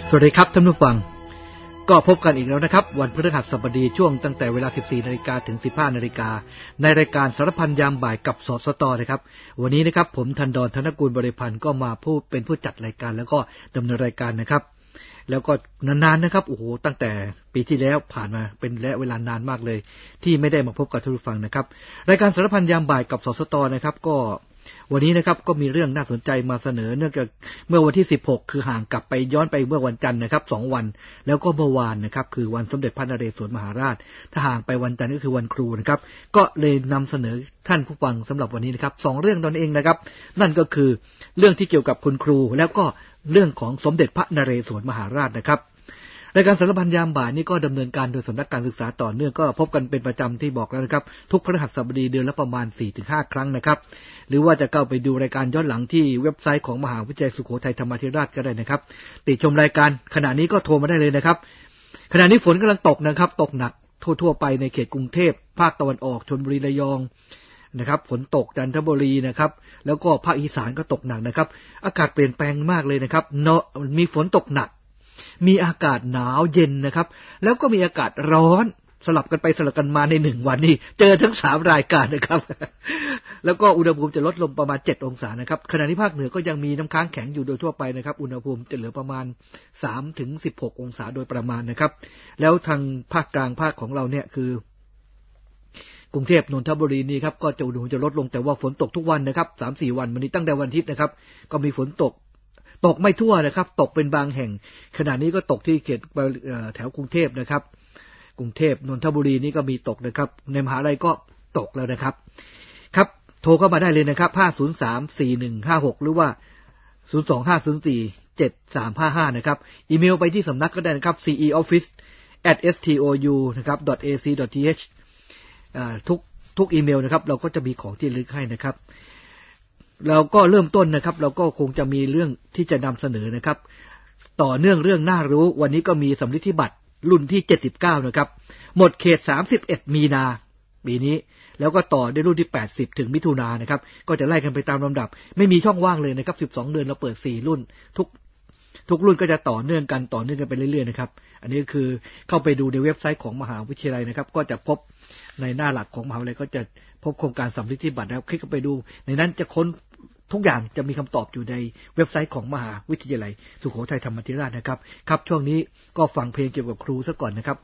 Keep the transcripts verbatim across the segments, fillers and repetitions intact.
สวัสดีครับท่านผู้ฟังก็พบกันอีกแล้วนะครับวันพฤหัสบดีช่วงตั้งแต่เวลา สิบสี่นาฬิกา ถึง สิบห้านาฬิกาในรายการสารพันยามบ่ายกับสสตนะครับวันนี้นะครับผมธันดร ธนกูลบริพันธ์ก็มาผู้เป็นผู้จัดรายการแล้วก็ดำเนินรายการนะครับแล้วก็นานๆนะครับโอ้โหตั้งแต่ปีที่แล้วผ่านมาเป็นระยะเวลานานมากเลยที่ไม่ได้มาพบกับท่านผู้ฟังนะครับรายการสารพันยามบ่ายกับสสตนะครับก็วันนี้นะครับก็มีเรื่องน่าสนใจมาเสนอเนื่องจากเมื่อวันที่สิบหกคือห่างกลับไปย้อนไปเมื่อวันจันทร์นะครับสองวันแล้วก็เมื่อวานนะครับคือวันสมเด็จพระนเรศวรมหาราชถ้าห่างไปวันจันทร์ก็คือวันครูนะครับก็เลยนำเสนอท่านผู้ฟังสำหรับวันนี้นะครับสองเรื่องตนเองนะครับนั่นก็คือเรื่องที่เกี่ยวกับคุณครูแล้วก็เรื่องของสมเด็จพระนเรศวรมหาราชนะครับรายการสารพันยามบ่ายนี้ก็ดำเนินการโดยสำนักการศึกษาต่อเนื่องก็พบกันเป็นประจำที่บอกแล้วนะครับทุกพฤหัสบดีเดือนละประมาณ สี่ถึงห้า ครั้งนะครับหรือว่าจะเข้าไปดูรายการย้อนหลังที่เว็บไซต์ของมหาวิทยาลัยสุโขทัยธรรมาธิราชก็ได้นะครับติดชมรายการขณะนี้ก็โทรมาได้เลยนะครับขณะนี้ฝนกำลังตกนะครับตกหนักทั่วๆไปในเขตกรุงเทพภาคตะวันออกชลบุรีระยองนะครับฝนตกจันทบุรีนะครับแล้วก็ภาคอีสานก็ตกหนักนะครับอากาศเปลี่ยนแปลงมากเลยนะครับเนาะมีฝนตกหนักมีอากาศหนาวเย็นนะครับแล้วก็มีอากาศร้อนสลับกันไปสลับกันมาในหนึ่งวันนี้เจอทั้งสามรายการนะครับแล้วก็อุณหภูมิจะลดลงประมาณเจ็ดองศานะครับขณะที่ภาคเหนือก็ยังมีน้ำค้างแข็งอยู่โดยทั่วไปนะครับอุณหภูมิจะเหลือประมาณ สามถึงสิบหก องศาโดยประมาณนะครับแล้วทางภาคกลางภาคของเราเนี่ยคือกรุงเทพนนทบุรีนี่ครับก็จะอุณหภูมิจะลดลงแต่ว่าฝนตกทุกวันนะครับ สามถึงสี่ วันวันนี้ตั้งแต่วันอาทิตย์นะครับก็มีฝนตกตกไม่ทั่วนะครับตกเป็นบางแห่งขณะนี้ก็ตกที่เขตแถวกรุงเทพนะครับกรุงเทพนนทบุรีนี่ก็มีตกนะครับในมหาลัยก็ตกแล้วนะครับครับโทรเข้ามาได้เลยนะครับห้า ศูนย์ สาม สี่ หนึ่ง ห้า หกหรือว่าศูนย์ สอง ห้า ศูนย์ สี่ เจ็ด สาม ห้า ห้านะครับอีเมลไปที่สำนักก็ได้นะครับ ซี อี ออฟฟิศ แอท เอส ที โอ ยู นะครับ .เอ ซี ที เอช อ่าทุกทุกอีเมลนะครับเราก็จะมีของที่ระลึกให้นะครับเราก็เริ่มต้นนะครับเราก็คงจะมีเรื่องที่จะนำเสนอนะครับต่อเนื่องเรื่องน่ารู้วันนี้ก็มีสำลิดที่บัตรรุ่นที่เจ็ดสิบเก้านะครับหมดเขตสามสิบเอ็ดมีนาปีนี้แล้วก็ต่อได้รุ่นที่แปดสิบถึงมิถุนายนนะครับก็จะไล่กันไปตามลำดับไม่มีช่องว่างเลยนะครับสิบสองเดือนเราเปิดสี่รุ่นทุกทุกรุ่นก็จะต่อเนื่องกันต่อเนื่องกันไปเรื่อยๆนะครับอันนี้คือเข้าไปดูในเว็บไซต์ของมหาวิทยาลัยนะครับก็จะพบในหน้าหลักของมหาวิทยาลัยก็จะพบโครงการสำลิดที่บัตรแล้วคลิกเข้าไปดูในนั้นจะค้นทุกอย่างจะมีคำตอบอยู่ในเว็บไซต์ของมหาวิทยาลัยสุโขทัยธรรมาธิราชนะครับครับช่วงนี้ก็ฟังเพลงเกี่ยวกับครูซะก่อนนะครับ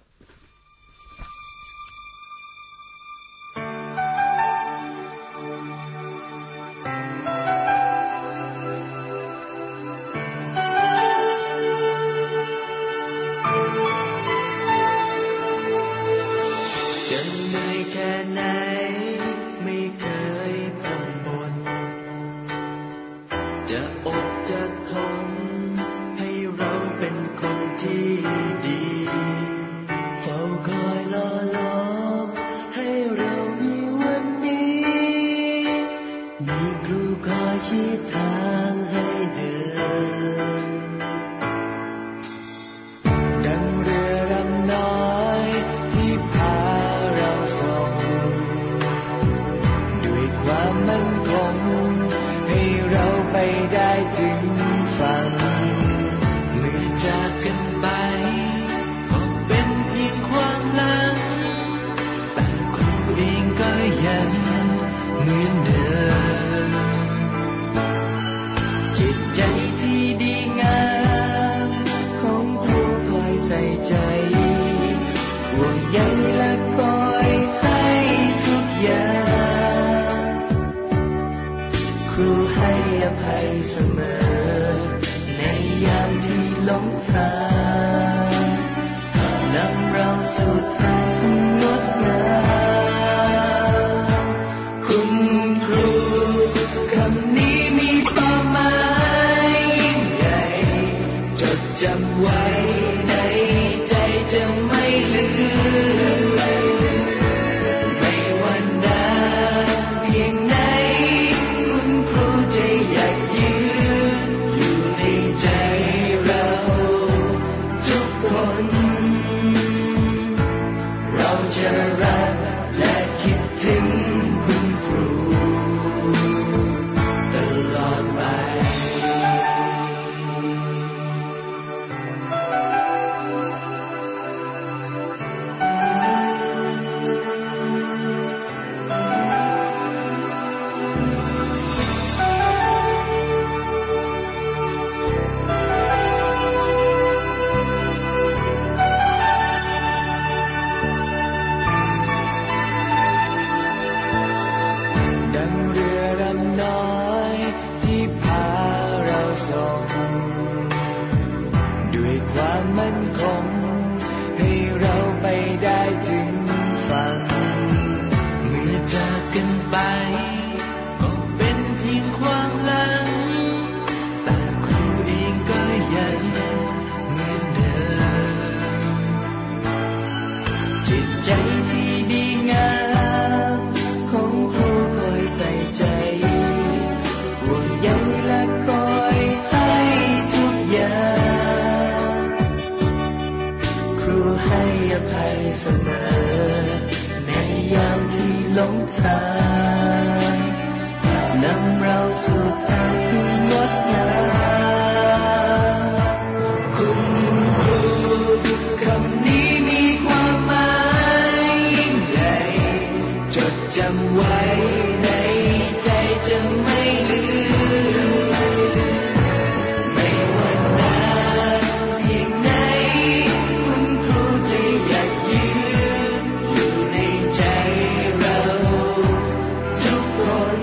สมอในยามที่หลงทางนำเราสู่ทางที่งดงามคุณครูคำนี้มีความหมายยิ่งใหญ่จดจำไว้ในใจจะไม่ลืมไม่ว่านานเพียงไหนคุณครูจะอยากยืนอยู่ในใจเราทุกคน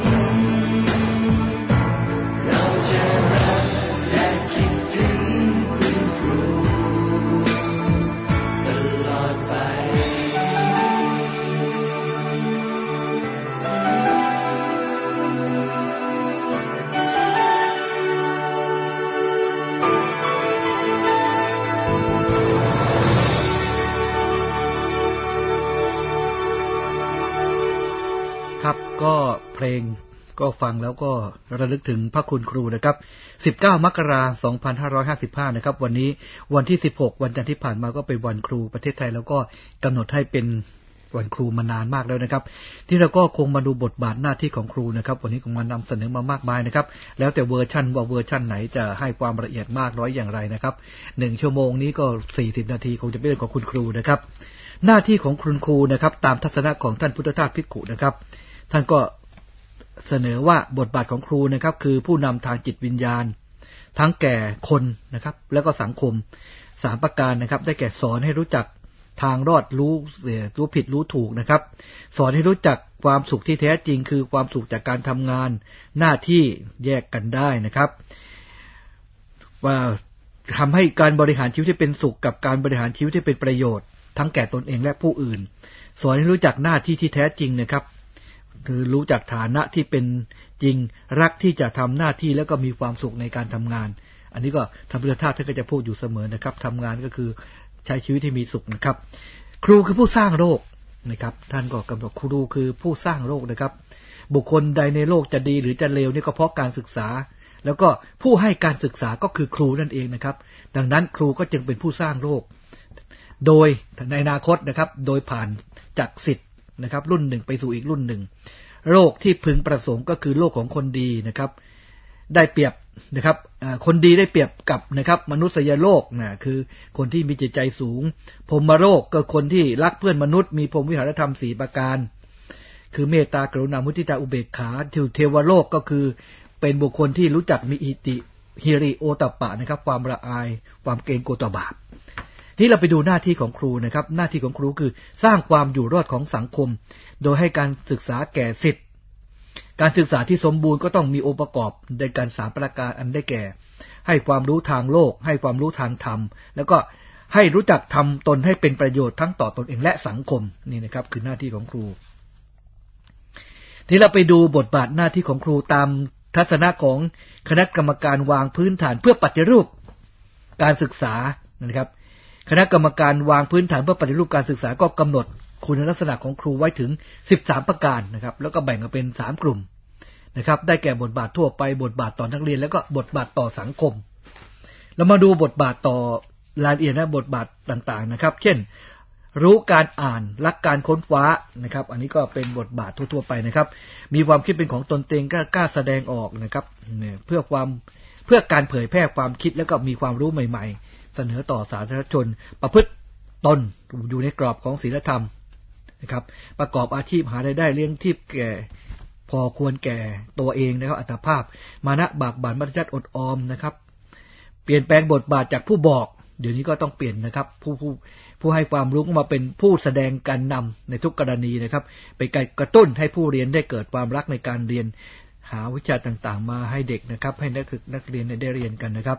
เราจะรักและคิดถึงคุณครูตลอดไปครับก็เพลงก็ฟังแล้วก็ระลึกถึงพระคุณครูนะครับสิบเก้ามกราคมสองพันห้าร้อยห้าสิบห้านะครับวันนี้วันที่สิบหกวันจันทร์ที่ผ่านมาก็เป็นวันครูประเทศไทยแล้วก็กำหนดให้เป็นวันครูมานานมากแล้วนะครับที่เราก็คงมาดูบทบาทหน้าที่ของครูนะครับวันนี้คงมานำเสนอมามากมายนะครับแล้วแต่เวอร์ชันว่าเวอร์ชันไหนจะให้ความละเอียดมากน้อยอย่างไรนะครับหนึ่งชั่วโมงนี้ก็สี่สิบนาทีคงจะไม่ได้ของคุณครูนะครับหน้าที่ของคุณครูนะครับตามทัศนะของท่านพุทธทาสภิกขุนะครับท่านก็เสนอว่าบทบาทของครูนะครับคือผู้นำทางจิตวิญญาณทั้งแก่คนนะครับแล้วก็สังคมสามประการนะครับได้แก่สอนให้รู้จักทางรอดรู้เสียรู้ผิดรู้ถูกนะครับสอนให้รู้จักความสุขที่แท้จริงคือความสุขจากการทำงานหน้าที่แยกกันได้นะครับว่าทำให้การบริหารชีวิตที่เป็นสุขกับการบริหารชีวิตที่เป็นประโยชน์ทั้งแก่ตนเองและผู้อื่นสอนให้รู้จักหน้าที่ที่แท้จริงนะครับคือรู้จักฐานะที่เป็นจริงรักที่จะทำหน้าที่แล้วก็มีความสุขในการทำงานอันนี้ก็ธรรมพุทธทาสท่านก็จะพูดอยู่เสมอนะครับทำงานก็คือใช้ชีวิตที่มีสุขนะครับครูคือผู้สร้างโลกนะครับท่านก็กำหนดครูคือผู้สร้างโลกนะครับบุคคลใดในโลกจะดีหรือจะเลวนี่ก็เพราะการศึกษาแล้วก็ผู้ให้การศึกษาก็คือครูนั่นเองนะครับดังนั้นครูก็จึงเป็นผู้สร้างโลกโดยในอนาคตนะครับโดยผ่านจากศิษย์นะครับรุ่นหนึ่งไปสู่อีกรุ่นหนึ่งโลกที่พึงประสงค์ก็คือโลกของคนดีนะครับได้เปรียบนะครับคนดีได้เปรียบกับนะครับมนุษยโลกนะคือคนที่มีจิตใจสูงพรหมโลกก็คนที่รักเพื่อนมนุษย์มีพรหมวิหารธรรมสี่ประการคือเมตตากรุณามุทิตาอุเบกขาเทวโลกก็คือเป็นบุคคลที่รู้จักมีอิติฮิริโอตัปปะนะครับความละอายความเกรงกลัวต่อบาปนี่เราไปดูหน้าที่ของครูนะครับหน้าที่ของครูคือสร้างความอยู่รอดของสังคมโดยให้การศึกษาแก่ศิษย์การศึกษาที่สมบูรณ์ก็ต้องมีองค์ประกอบในการสามประการอันได้แก่ให้ความรู้ทางโลกให้ความรู้ทางธรรมแล้วก็ให้รู้จักทำตนให้เป็นประโยชน์ทั้งต่อตนเองและสังคมนี่นะครับคือหน้าที่ของครูที่เราไปดูบทบาทหน้าที่ของครูตามทัศนะของคณะกรรมการวางพื้นฐานเพื่อปฏิรูปการศึกษานะครับคณะกรรมการวางพื้นฐานเพื่อปฏิรูปการศึกษาก็กำหนดคุณลักษณะของครูไว้ถึงสิบสามประการนะครับแล้วก็แบ่งออกเป็นสามกลุ่มนะครับได้แก่บทบาททั่วไปบทบาทต่อนักเรียนแล้วก็บทบาทต่อสังคมเรามาดูบทบาทต่อรายละเอียดและบทบาทต่างๆนะครับเช่นรู้การอ่านรักการค้นคว้านะครับอันนี้ก็เป็นบทบาททั่วๆไปนะครับมีความคิดเป็นของตนเองก็กล้าแสดงออกนะครับเพื่อความเพื่อการเผยแพร่ความคิดแล้วก็มีความรู้ใหม่ๆเสนอต่อสาธารณชนประพฤติตนอยู่ในกรอบของศีลธรรมนะครับประกอบอาชีพหารายได้เลี้ยงชีพแก่พอควรแก่ตัวเองนะครับอัตภาพมานะบากบั่นมัธยัติอดออมนะครับเปลี่ยนแปลงบทบาทจากผู้บอกเดี๋ยวนี้ก็ต้องเปลี่ยนนะครับผู้ผู้ผู้ให้ความรู้มาเป็นผู้แสดงการนำในทุกกรณีนะครับไปกระตุ้นให้ผู้เรียนได้เกิดความรักในการเรียนหาวิชาต่างๆมาให้เด็กนะครับให้นักศึกนักเรียนได้เรียนกันนะครับ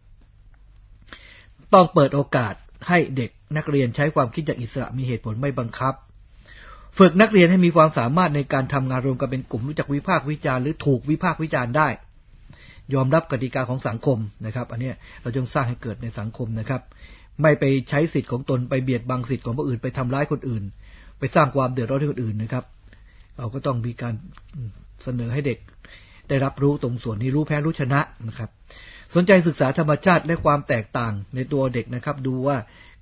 ต้องเปิดโอกาสให้เด็กนักเรียนใช้ความคิดอย่างอิสระมีเหตุผลไม่บังคับฝึกนักเรียนให้มีความสามารถในการทำงานรวมกันเป็นกลุ่มรู้จักวิพากษ์วิจารณ์หรือถูกวิพากษ์วิจารณ์ได้ยอมรับกติกาของสังคมนะครับอันนี้เราจงสร้างให้เกิดในสังคมนะครับไม่ไปใช้สิทธิ์ของตนไปเบียดบังสิทธิ์ของผู้อื่นไปทำร้ายคนอื่นไปสร้างความเดือดร้อนให้คนอื่นนะครับเราก็ต้องมีการเสนอให้เด็กได้รับรู้ตรงส่วนนี้รู้แพ้รู้ชนะนะครับสนใจศึกษาธรรมชาติและความแตกต่างในตัวเด็กนะครับดูว่า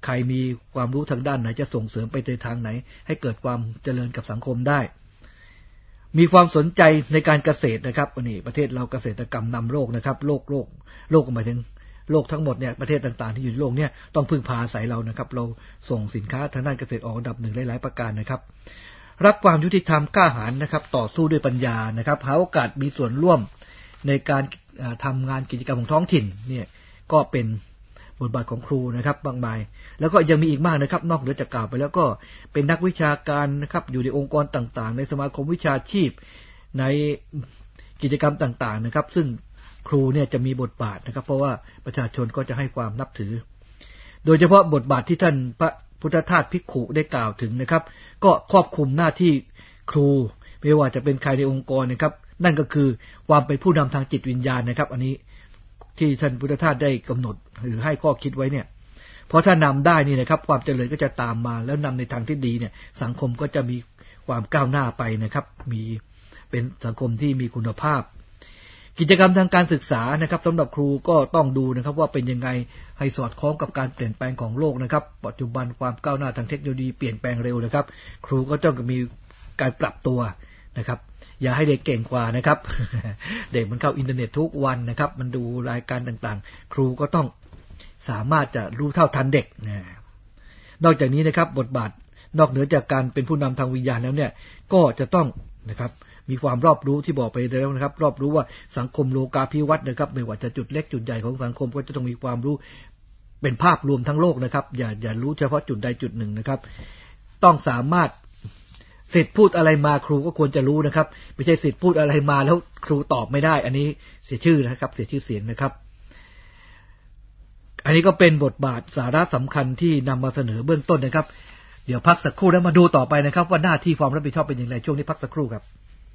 ใครมีความรู้ทางด้านไหนจะส่งเสริมไปในทางไหนให้เกิดความเจริญกับสังคมได้มีความสนใจในการเกษตรนะครับวันนี้ประเทศเราเกษตรกรรมนำโลกนะครับโลกโลกโลกหมายถึงโลกทั้งหมดเนี่ยประเทศต่างๆที่อยู่ในโลกเนี่ยต้องพึ่งพาอาศัยเรานะครับเราส่งสินค้าทางด้านเกษตรออกอันดับหนึ่งหลายๆประการนะครับรักความยุติธรรมกล้าหาญนะครับต่อสู้ด้วยปัญญานะครับหาโอกาสมีส่วนร่วมในการทำงานกิจกรรมของท้องถิ่นเนี่ยก็เป็นบทบาทของครูนะครับมากมายแล้วก็ยังมีอีกมากนะครับนอกเหนือจากกล่าวไปแล้วก็เป็นนักวิชาการนะครับอยู่ในองค์กรต่างๆในสมาคมวิชาชีพในกิจกรรมต่างๆนะครับซึ่งครูเนี่ยจะมีบทบาทนะครับเพราะว่าประชาชนก็จะให้ความนับถือโดยเฉพาะบทบาทที่ท่านพระพุทธทาสภิกขุได้กล่าวถึงนะครับก็ครอบคลุมหน้าที่ครูไม่ว่าจะเป็นใครในองค์กรนะครับนั่นก็คือความเป็นผู้นำทางจิตวิญญาณนะครับอันนี้ที่ท่านพุทธทาสได้กำหนดหรือให้ข้อคิดไว้เนี่ยเพราะถ้านำได้นี่นะครับความเจริญก็จะตามมาแล้วนำในทางที่ดีเนี่ยสังคมก็จะมีความก้าวหน้าไปนะครับมีเป็นสังคมที่มีคุณภาพกิจกรรมทางการศึกษานะครับสำหรับครูก็ต้องดูนะครับว่าเป็นยังไงให้สอดคล้องกับการเปลี่ยนแปลงของโลกนะครับปัจจุบันความก้าวหน้าทางเทคโนโลยีเปลี่ยนแปลงเร็วนะครับครูก็ต้องมีการปรับตัวนะครับอย่าให้เด็กเก่งกว่านะครับ เด็กมันเข้าอินเทอร์เน็ตทุกวันนะครับมันดูรายการต่างๆครูก็ต้องสามารถจะรู้เท่าทันเด็กนะนอกจากนี้นะครับบทบาทนอกเหนือจากการเป็นผู้นำทางวิญญาณแล้วเนี่ยก็จะต้องนะครับมีความรอบรู้ที่บอกไปแล้วนะครับรอบรู้ว่าสังคมโลกาภิวัตน์นะครับไม่ว่าจะจุดเล็กจุดใหญ่ของสังคมก็จะต้องมีความรู้เป็นภาพรวมทั้งโลกนะครับอย่าอย่ารู้เฉพาะจุดใดจุดหนึ่งนะครับต้องสามารถศิษย์พูดอะไรมาครูก็ควรจะรู้นะครับไม่ใช่ศิษย์พูดอะไรมาแล้วครูตอบไม่ได้อันนี้เสียชื่อนะครับเสียชื่อเสียงนะครับอันนี้ก็เป็นบทบาทสาระสำคัญที่นำมาเสนอเบื้องต้นนะครับเดี๋ยวพักสักครู่แล้วมาดูต่อไปนะครับว่าหน้าที่ความรับผิดชอบเป็นอย่างไรช่วงนี้พักสักครู่ครับ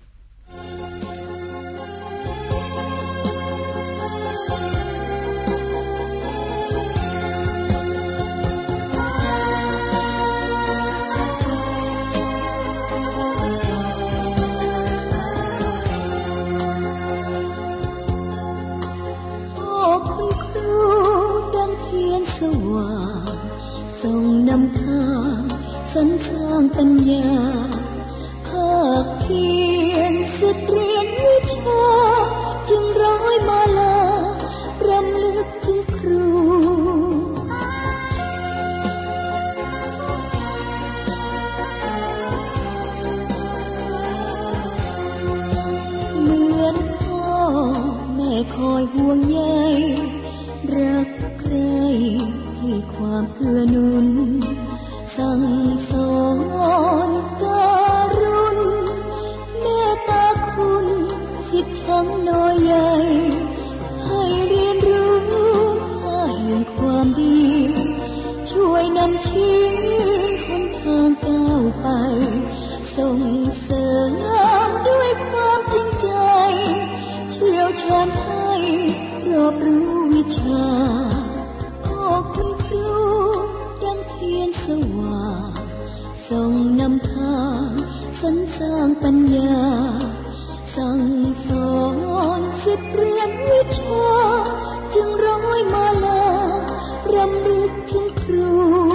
สรรสร้างปัญญาภาคเพียรสุดเรียนวิชาจึงร้อยมาลารำลึกถึงครูเหมือนพ่อแม่คอยห่วงใยรักใคร่ให้ความเกื้อหนุนสั่งสอนการุณเมตตาคุณสิทธิ์ทั้งน้อยใหญ่ให้เรียนรู้ค่าแห่งความดีช่วยนำชี้หนทางก้าวไปส่งเสริมด้วยความจริงใจเชี่ยวชาญให้รอบรู้วิชาพ่อคุณครูดังเทียนสว่างส่องนำทางสรรสร้างปัญญาสั่งสอนสิทธิ์เรียนวิชาจึงร้อยมาลารำลึกถึงครู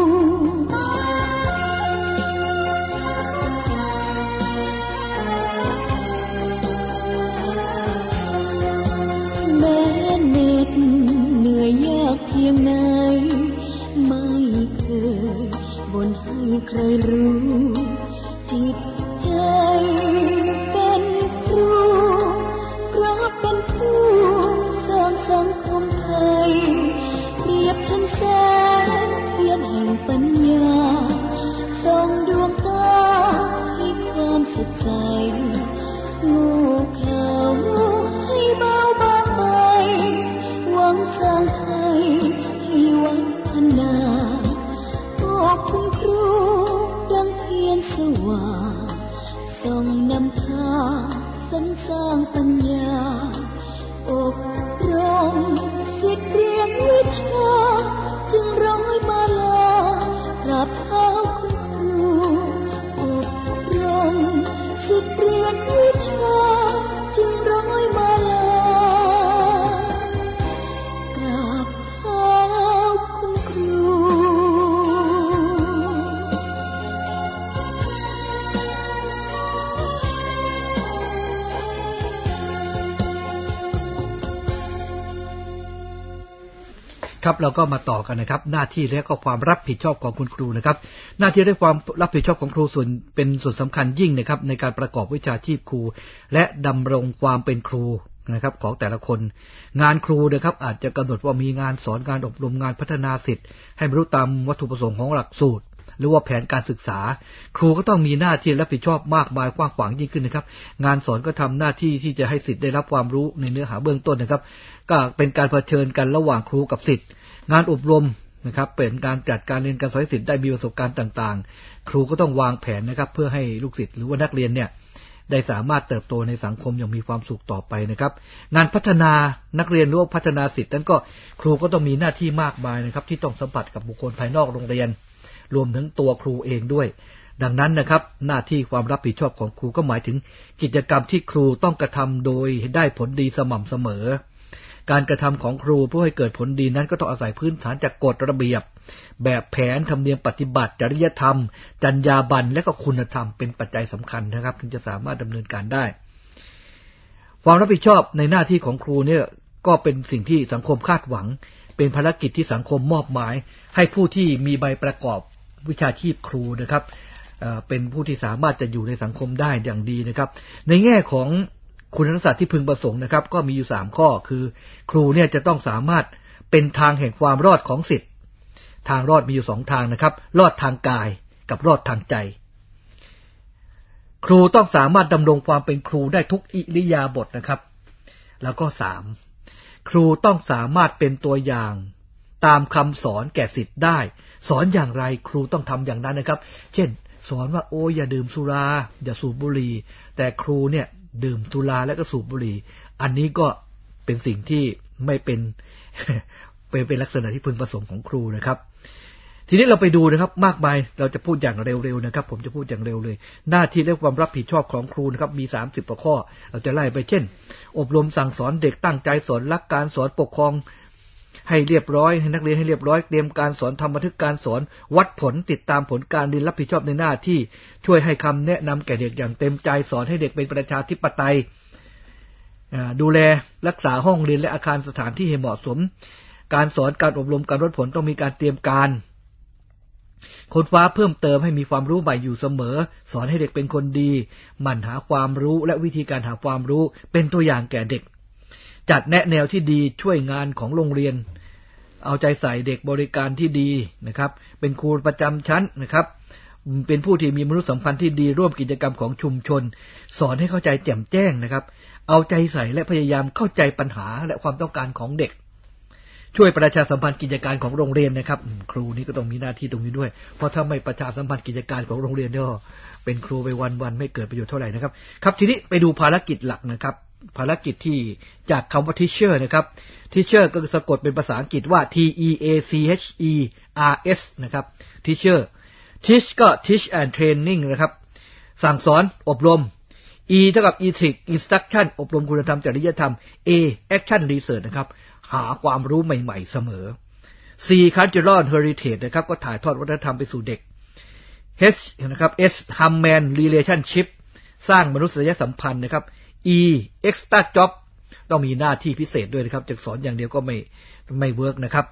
แม้เหน็ดเหนื่อยยากเพียงไหนไม่เคยบ่นให้ใครรู้จิตใจเป็นครูเพราะเป็นผู้สร้างสังคมไทยเปรียบฉันแสงเทียนแห่งปัญญาส่องดวงตาให้ความสดใสโง่เขลาให้เบาบางไปหวังสร้างไทยให้วัฒนาพ่อคุณครูดังเทียนสว่างครับเราก็มาต่อกันนะครับหน้าที่และก็ความรับผิดชอบของคุณครูนะครับหน้าที่และความรับผิดชอบของครูส่วนเป็นส่วนสำคัญยิ่งนะครับในการประกอบวิชาชีพครูและดำรงความเป็นครูนะครับของแต่ละคนงานครูนะครับอาจจะกำหนดว่ามีงานสอนงานอบรมงานพัฒนาศิษย์ให้บรรลุตามวัตถุประสงค์ของหลักสูตรหรือว่าแผนการศึกษาครูก็ต้องมีหน้าที่รับผิดชอบมากมายกว้างขวางยิ่งขึ้นนะครับงานสอนก็ทำหน้าที่ที่จะให้ศิษย์ได้รับความรู้ในเนื้อหาเบื้องต้นนะครับก็เป็นการเผชิญกันระหว่างครูกับศิษย์งานอบรมนะครับเป็นการจัดการเรียนการสอนให้ศิษย์ได้มีประสบการณ์ต่างๆครูก็ต้องวางแผนนะครับเพื่อให้ลูกศิษย์หรือว่านักเรียนเนี่ยได้สามารถเติบโตในสังคมอย่างมีความสุขต่อไปนะครับงานพัฒนานักเรียนหรือว่าพัฒนาศิษย์นั้นก็ครูก็ต้องมีหน้าที่มากมายนะครับที่ต้องสัมผัสกับบุคคลภายนอกโรงเรียนรวมถึงตัวครูเองด้วยดังนั้นนะครับหน้าที่ความรับผิดชอบของครูก็หมายถึงกิจกรรมที่ครูต้องกระทำโดยได้ผลดีสม่ำเสมอการกระทำของครูเพื่อให้เกิดผลดีนั้นก็ต้องอาศัยพื้นฐานจากกฎระเบียบแบบแผนธรรมเนียมปฏิบัติจริยธรรมจรรยาบรรณและก็คุณธรรมเป็นปัจจัยสำคัญนะครับถึงจะสามารถดำเนินการได้ความรับผิดชอบในหน้าที่ของครูเนี่ยก็เป็นสิ่งที่สังคมคาดหวังเป็นภารกิจที่สังคมมอบหมายให้ผู้ที่มีใบประกอบวิชาชีพครูนะครับเอ่อเป็นผู้ที่สามารถจะอยู่ในสังคมได้อย่างดีนะครับในแง่ของคุณลักษณะที่พึงประสงค์นะครับก็มีอยู่สามข้อคือครูเนี่ยจะต้องสามารถเป็นทางแห่งความรอดของศิษย์ทางรอดมีอยู่สองทางนะครับรอดทางกายกับรอดทางใจครูต้องสามารถดำรงความเป็นครูได้ทุกอิริยาบถนะครับแล้วก็สามครูต้องสามารถเป็นตัวอย่างตามคำสอนแก่ศิษย์ได้สอนอย่างไรครูต้องทำอย่างนั้นนะครับเช่นสอนว่าโอ้อย่าดื่มสุราอย่าสูบบุหรี่แต่ครูเนี่ยดื่มสุราและก็สูบบุหรี่อันนี้ก็เป็นสิ่งที่ไม่เป็น เป็นเป็นลักษณะที่พึงประสงค์ของครูนะครับทีนี้เราไปดูนะครับมากมายเราจะพูดอย่างเร็วๆนะครับผมจะพูดอย่างเร็วเลยหน้าที่และความรับผิดชอบของครูนะครับมีสามสิบกว่าข้อเราจะไล่ไปเช่นอบรมสั่งสอนเด็กตั้งใจสอนรักการสอนปกครองให้เรียบร้อยให้นักเรียนให้เรียบร้อยเตรียมการสอนทำบันทึกการสอนวัดผลติดตามผลการเรียนรับผิดชอบในหน้าที่ช่วยให้คำแนะนำแก่เด็กอย่างเต็มใจสอนให้เด็กเป็นประชาธิปไตยดูแลรักษาห้องเรียนและอาคารสถานที่ให้เหมาะสมการสอนการอบรมการวัดผลต้องมีการเตรียมการค้นคว้าเพิ่มเติมให้มีความรู้ใหม่อยู่เสมอสอนให้เด็กเป็นคนดีหมั่นหาความรู้และวิธีการหาความรู้เป็นตัวอย่างแก่เด็กจัดแนะแนวที่ดีช่วยงานของโรงเรียนเอาใจใส่เด็กบริการที่ดีนะครับเป็นครูประจำชั้นนะครับเป็นผู้ที่มีมนุษยสัมพันธ์ที่ดีร่วมกิจกรรมของชุมชนสอนให้เข้าใจแจ่มแจ้งนะครับเอาใจใส่และพยายามเข้าใจปัญหาและความต้องการของเด็กช่วยประชาสัมพันธ์กิจการของโรงเรียนนะครับครูนี่ก็ต้องมีหน้าที่ตรงนี้ด้วยเพราะถ้าไม่ประชาสัมพันธ์กิจการของโรงเรียนก็เป็นครูไปวันๆไม่เกิดประโยชน์เท่าไหร่นะครับครับทีนี้ไปดูภารกิจหลักนะครับภารกิจที่จากคำว่า teacher นะครับ teacher ก็สะกดเป็นภาษาอังกฤษว่า t e a c h e r s นะครับ teacher teach ก็ teach and training นะครับสั่งสอนอบรม e เท่ากับ ethic instruction อบรมคุณธรรมจริยธรรม a action research นะครับหาความรู้ใหม่ๆเสมอ c cultural heritage นะครับก็ถ่ายทอดวัฒนธรรมไปสู่เด็ก h นะครับ s human relationship สร้างมนุษยสัมพันธ์นะครับE extra job ต้องมีหน้าที่พิเศษด้วยนะครับจะสอนอย่างเดียวก็ไม่ไม่เวิร์กนะครับ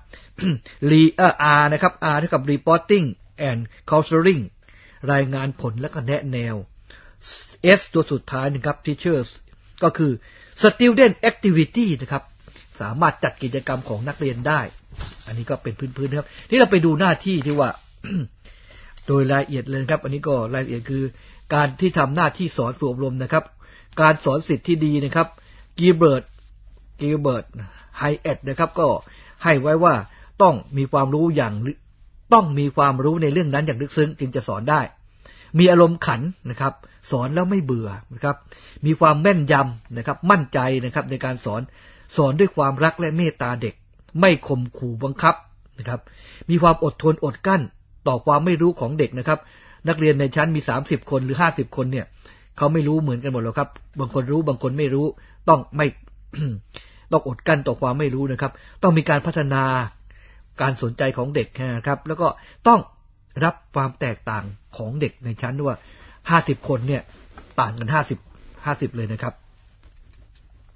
R นะครับ R เท่ากับ reporting and counseling รายงานผลและก็แนะแนว S ตัวสุดท้ายนะครับ teachers ก็คือ student activity นะครับสามารถจัดกิจกรรมของนักเรียนได้อันนี้ก็เป็นพื้นๆนะครับที่เราไปดูหน้าที่ที่ว่า โดยรายละเอียดเลยครับอันนี้ก็รายละเอียดคือการที่ทำหน้าที่สอนฝึกอบรมนะครับการสอนศิษย์ที่ดีนะครับกิลเบิร์ตกิลเบิร์ตไฮเอ็ดนะครับก็ให้ไว้ว่าต้องมีความรู้อย่างต้องมีความรู้ในเรื่องนั้นอย่างลึกซึ้งจึงจะสอนได้มีอารมณ์ขันนะครับสอนแล้วไม่เบื่อนะครับมีความแม่นยำนะครับมั่นใจนะครับในการสอนสอนด้วยความรักและเมตตาเด็กไม่ข่มขู่บังคับนะครับมีความอดทนอดกั้นต่อความไม่รู้ของเด็กนะครับนักเรียนในชั้นมีสามสิบคนหรือห้าสิบคนเนี่ยเขาไม่รู้เหมือนกันหมดหรอกครับบางคนรู้บางคนไม่รู้ต้องไม่ ต้องอดกั้นต่อความไม่รู้นะครับต้องมีการพัฒนาการสนใจของเด็กนะครับแล้วก็ต้องรับความแตกต่างของเด็กในชั้นว่าห้าสิบคนเนี่ยต่างกันห้าสิบ ห้าสิบเลยนะครับ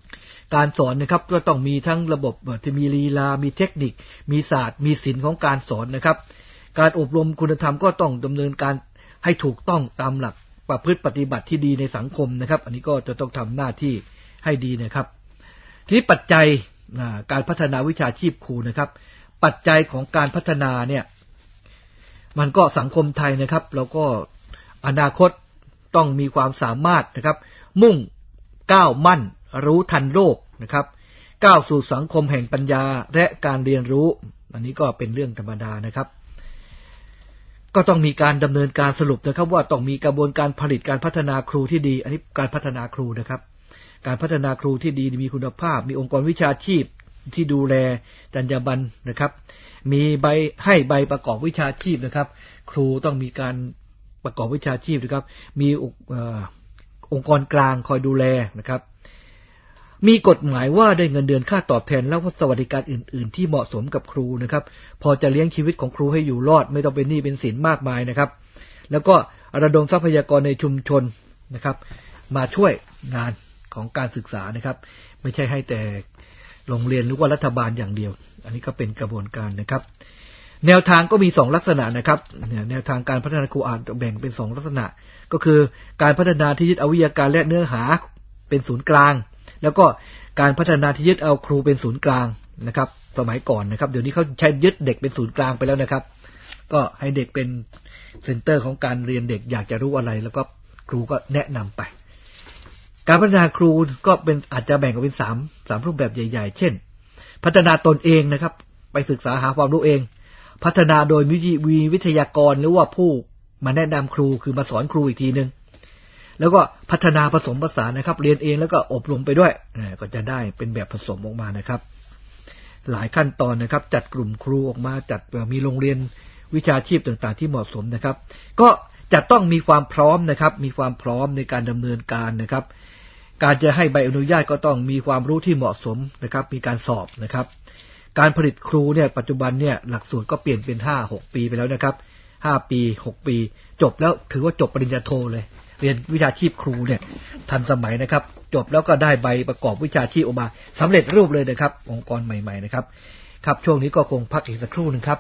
การสอนนะครับก็ต้องมีทั้งระบบที่มีลีลามีเทคนิคมีศาสตร์มีศิลป์ของการสอนนะครับการอบรมคุณธรรมก็ต้องดำเนินการให้ถูกต้องตามหลักประพฤติปฏิบัติที่ดีในสังคมนะครับอันนี้ก็จะต้องทำหน้าที่ให้ดีนะครับทีนี้ปัจจัยการพัฒนาวิชาชีพครูนะครับปัจจัยของการพัฒนาเนี่ยมันก็สังคมไทยนะครับเราก็อนาคตต้องมีความสามารถนะครับมุ่งก้าวมั่นรู้ทันโลกนะครับก้าวสู่สังคมแห่งปัญญาและการเรียนรู้อันนี้ก็เป็นเรื่องธรรมดานะครับก็ต้องมีการดำเนินการสรุปนะครับว่าต้องมีกระบวนการผลิตการพัฒนาครูที่ดีอันนี้การพัฒนาครูนะครับการพัฒนาครูที่ดีมีคุณภาพมีองค์กรวิชาชีพที่ดูแลจรรยาบรรณนะครับมีใบให้ใบประกอบวิชาชีพนะครับครูต้องมีการประกอบวิชาชีพนะครับมีองค์กรกลางคอยดูแลนะครับมีกฎหมายว่าได้เงินเดือนค่าตอบแทนและสวัสดิการอื่นๆที่เหมาะสมกับครูนะครับพอจะเลี้ยงชีวิตของครูให้อยู่รอดไม่ต้องเป็นหนี้เป็นสินมากมายนะครับแล้วก็ระดมทรัพยากรในชุมชนนะครับมาช่วยงานของการศึกษานะครับไม่ใช่ให้แต่โรงเรียนหรือว่ารัฐบาลอย่างเดียวอันนี้ก็เป็นกระบวนการนะครับแนวทางก็มีสองลักษณะนะครับแนวทางการพัฒนาครูอาจแบ่งเป็นสองลักษณะก็คือการพัฒนาที่ยึดเอาวิทยาการและเนื้อหาเป็นศูนย์กลางแล้วก็การพัฒนาที่ยึดเอาครูเป็นศูนย์กลางนะครับสมัยก่อนนะครับเดี๋ยวนี้เขาใช้ยึดเด็กเป็นศูนย์กลางไปแล้วนะครับก็ให้เด็กเป็นเซ็นเตอร์ของการเรียนเด็กอยากจะรู้อะไรแล้วก็ครูก็แนะนำไปการพัฒนาครูก็เป็นอาจจะแบ่งออกเป็นสามสามรูปแบบใหญ่ๆเช่นพัฒนาตนเองนะครับไปศึกษาหาความรู้เองพัฒนาโดยมีวิทยากรหรือว่าผู้มาแนะนำครูคือมาสอนครูอีกทีนึงแล้วก็พัฒนาผสมผสานนะครับเรียนเองแล้วก็อบรมไปด้วยก็จะได้เป็นแบบผสมออกมานะครับหลายขั้นตอนนะครับจัดกลุ่มครูออกมาจัดมีโรงเรียนวิชาชีพต่างๆที่เหมาะสมนะครับก็จะต้องมีความพร้อมนะครับมีความพร้อมในการดำเนินการนะครับการจะให้ใบอนุญาตก็ต้องมีความรู้ที่เหมาะสมนะครับมีการสอบนะครับการผลิตครูเนี่ยปัจจุบันเนี่ยหลักสูตรก็เปลี่ยนเป็น ห้าหก ปีไปแล้วนะครับห้าปีหกปีจบแล้วถือว่าจบปริญญาโทเลยเรียนวิชาชีพครูเนี่ยทันสมัยนะครับจบแล้วก็ได้ใบประกอบวิชาชีพออกมาสำเร็จรูปเลยนะครับองค์กรใหม่ๆนะครับครับช่วงนี้ก็คงพักอีกสักครู่นึงครับ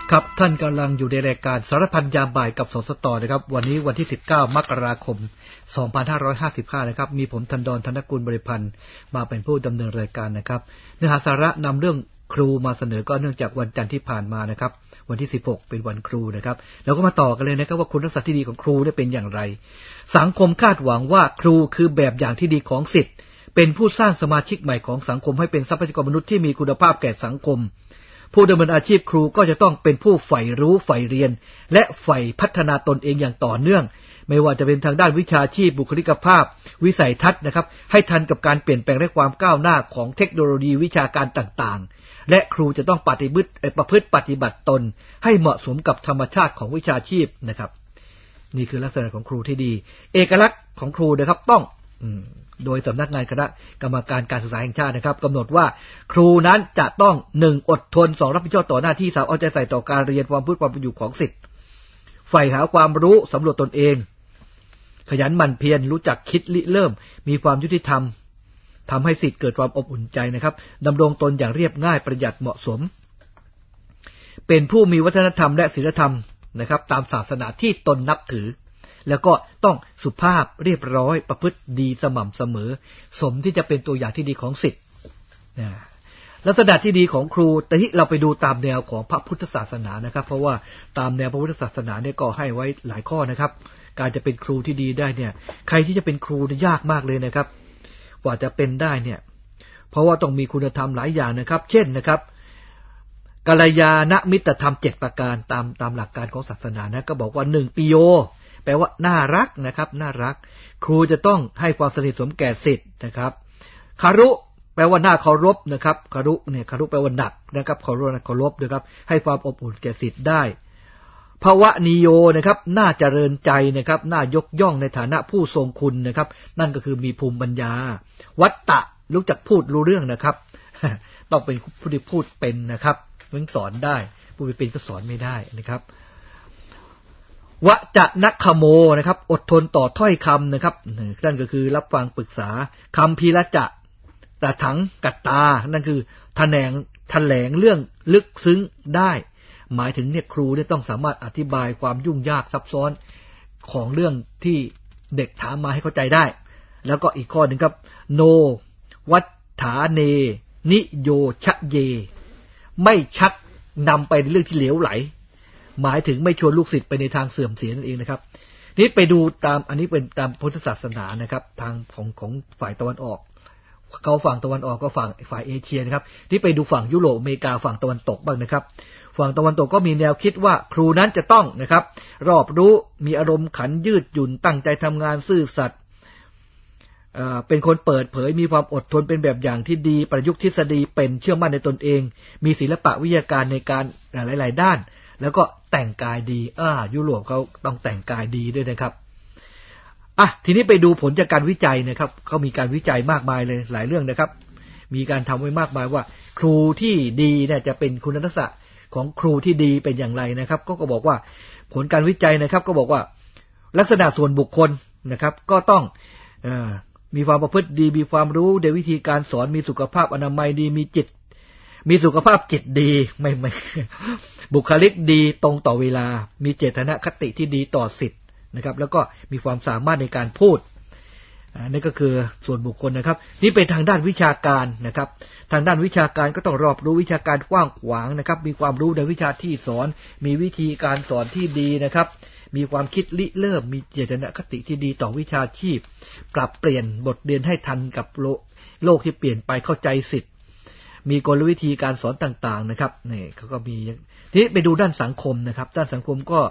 ครับท่านกำลังอยู่ในรายการสารพันยามบ่ายกับสสตนะครับวันนี้วันที่สิบเก้ามกราคมสองพันห้าร้อยห้าสิบห้านะครับมีผมธันดรธนกุลบริพันธ์มาเป็นผู้ดำเนินรายการนะครับเนื้อหาสาระนำเรื่องครูมาเสนอก็เนื่องจากวันจันทร์ที่ผ่านมานะครับวันที่สิบหกเป็นวันครูนะครับแล้วก็มาต่อกันเลยนะครับว่าคุณลักษณะที่ดีของครูได้เป็นอย่างไรสังคมคาดหวังว่าครูคือแบบอย่างที่ดีของศิษย์เป็นผู้สร้างสมาชิกใหม่ของสังคมให้เป็นทรัพยากรมนุษย์ที่มีคุณภาพแก่สังคมผู้ดำเนินอาชีพครูก็จะต้องเป็นผู้ใฝ่รู้ใฝ่เรียนและใฝ่พัฒนาตนเองอย่างต่อเนื่องไม่ว่าจะเป็นทางด้านวิชาชีพบุคลิกภาพวิสัยทัศน์นะครับให้ทันกับการเปลี่ยนแปลงและความก้าวหน้าของเทคโนโลยีวิชาการต่างๆและครูจะต้องปฏิบัติประพฤติปฏิบัติตนให้เหมาะสมกับธรรมชาติของวิชาชีพนะครับนี่คือลักษณะของครูที่ดีเอกลักษณ์ของครูนะครับต้องโดยสำนักงานคณะกรรมการการศึกษาแห่งชาตินะครับกำหนดว่าครูนั้นจะต้องหนึ่งอดทนสองรับผิดชอบต่อหน้าที่สามเอาใจใส่ต่อการเรียนความพูดความเป็นอยู่ของศิษย์ใฝ่หาความรู้สำรวจตนเองขยันหมั่นเพียรรู้จักคิดริเริ่มมีความยุติธรรมทำให้ศิษย์เกิดความอบอุ่นใจนะครับดำรงตนอย่างเรียบง่ายประหยัดเหมาะสมเป็นผู้มีวัฒนธรรมและศีลธรรมนะครับตามศาสนาที่ตนนับถือแล้วก็ต้องสุภาพเรียบร้อยประพฤติดีสม่ำเสมอสมที่จะเป็นตัวอย่างที่ดีของศิษย์ลักษณะที่ดีของครูแต่ที่เราไปดูตามแนวของพระพุทธศาสนานะครับเพราะว่าตามแนวพระพุทธศาสนาเนี่ยก็ให้ไว้หลายข้อนะครับการจะเป็นครูที่ดีได้เนี่ยใครที่จะเป็นครูเนี่ยยากมากเลยนะครับกว่าจะเป็นได้เนี่ยเพราะว่าต้องมีคุณธรรมหลายอย่างนะครับเช่นนะครับกัลยาณมิตรธรรมเจ็ดประการตามตามหลักการของศาสนานะก็บอกว่าหนึ่งปิโยแปลว่าน่ารักนะครับน่ารักครูจะต้องให้ความสนิทสนมแก่ศิษย์นะครับคารุแปลว่าน่าเคารพนะครับคารุเนี่ยคารุแปลว่าหนักนะครับเคารพเคารพนะครับให้ความอบอุ่นแก่ศิษย์ได้ภวนิโยนะครับน่าเจริญใจนะครับน่ายกย่องในฐานะผู้ทรงคุณนะครับนั่นก็คือมีภูมิปัญญาวัตตะรู้จักพูดรู้เรื่องนะครับต้องเป็นผู้ที่พูดเป็นนะครับถึงสอนได้ผู้ไม่เป็นก็สอนไม่ได้นะครับวจะนักขโมนะครับอดทนต่อถ้อยคำนะครับนั่นก็คือรับฟังปรึกษาคำพีละจะตะถังกัตตานั่นคือแถลงแถลงเรื่องลึกซึ้งได้หมายถึงเนี่ยครูเนี่ยต้องสามารถอธิบายความยุ่งยากซับซ้อนของเรื่องที่เด็กถามมาให้เข้าใจได้แล้วก็อีกข้อหนึ่งครับโนวัฏฐาเนนิโยชะเยไม่ชักนำไปในเรื่องที่เหลวไหลหมายถึงไม่ชวนลูกศิษย์ไปในทางเสื่อมเสียนั่นเองนะครับนี่ไปดูตามอันนี้เป็นตามพุทธศาสนานะครับทางของของฝ่ายตะวันออกเขาฝั่งตะวันออกก็ฝั่งฝ่ายเอเชียนะครับที่ไปดูฝั่งยุโรปอเมริกาฝั่งตะวันตกบ้างนะครับฝั่งตะวันตกก็มีแนวคิดว่าครูนั้นจะต้องนะครับรอบรู้มีอารมณ์ขันยืดหยุ่นตั้งใจทำงานซื่อสัตย์เป็นคนเปิดเผยมีความอดทนเป็นแบบอย่างที่ดีประยุกต์ทฤษฎีเป็นเชื่อมั่นในตนเองมีศิลปะวิทยาการในการหลายๆด้านแล้วก็แต่งกายดีอ่ายุโรปเขาต้องแต่งกายดีด้วยนะครับอ่ะทีนี้ไปดูผลจากการวิจัยนะครับเขามีการวิจัยมากมายเลยหลายเรื่องนะครับมีการทำไว้มากมายว่าครูที่ดีเนี่ยจะเป็นคุณลักษณะของครูที่ดีเป็นอย่างไรนะครับก็ก็บอกว่าผลการวิจัยนะครับก็บอกว่าลักษณะส่วนบุคคลนะครับก็ต้องเอ่อมีความประพฤติดีมีความรู้ในวิธีการสอนมีสุขภาพอนามัยดีมีจิตมีสุขภาพจิตดีไม่ไม่บุคลิกดีตรงต่อเวลามีเจตนาคติที่ดีต่อศิษย์นะครับแล้วก็มีความสามารถในการพูดนี่ก็คือส่วนบุคคลนะครับนี่เป็นทางด้านวิชาการนะครับทางด้านวิชาการก็ต้องรอบรู้วิชาการกว้างขวางนะครับมีความรู้ในวิชาที่สอนมีวิธีการสอนที่ดีนะครับมีความคิดริเริ่มมีเจตนาคติที่ดีต่อวิชาชีพปรับเปลี่ยนบทเรียนให้ทันกับโลกที่เปลี่ยนไปเข้าใจศิษย์มีกลวิธีการสอนต่างๆนะครับนี่เขาก็มีทีนี้ไปดูด้านสังคมนะครับด้านสังคมก็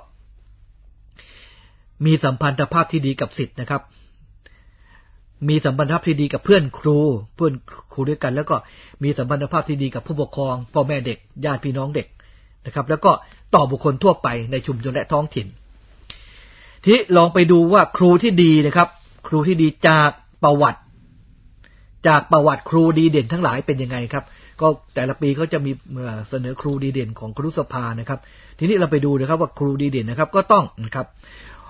มีสัมพันธภาพที่ดีกับศิษย์นะครับมีสัมพันธภาพที่ดีกับเพื่อนครูเพื่อนครูด้วยกันแล้วก็มีสัมพันธภาพที่ดีกับผู้ปกครองพ่อแม่เด็กญาติพี่น้องเด็กนะครับแล้วก็ต่อบุคคลทั่วไปในชุมชนและท้องถิ่นที่ลองไปดูว่าครูที่ดีนะครับครูที่ดีจากประวัติจากประวัติครูดีเด่นทั้งหลายเป็นยังไงครับก็แต่ละปีเขาจะมีเสนอครูดีเด่นของครุสภานะครับทีนี้เราไปดูนะครับว่าครูดีเด่นนะครับก็ต้องนะครับ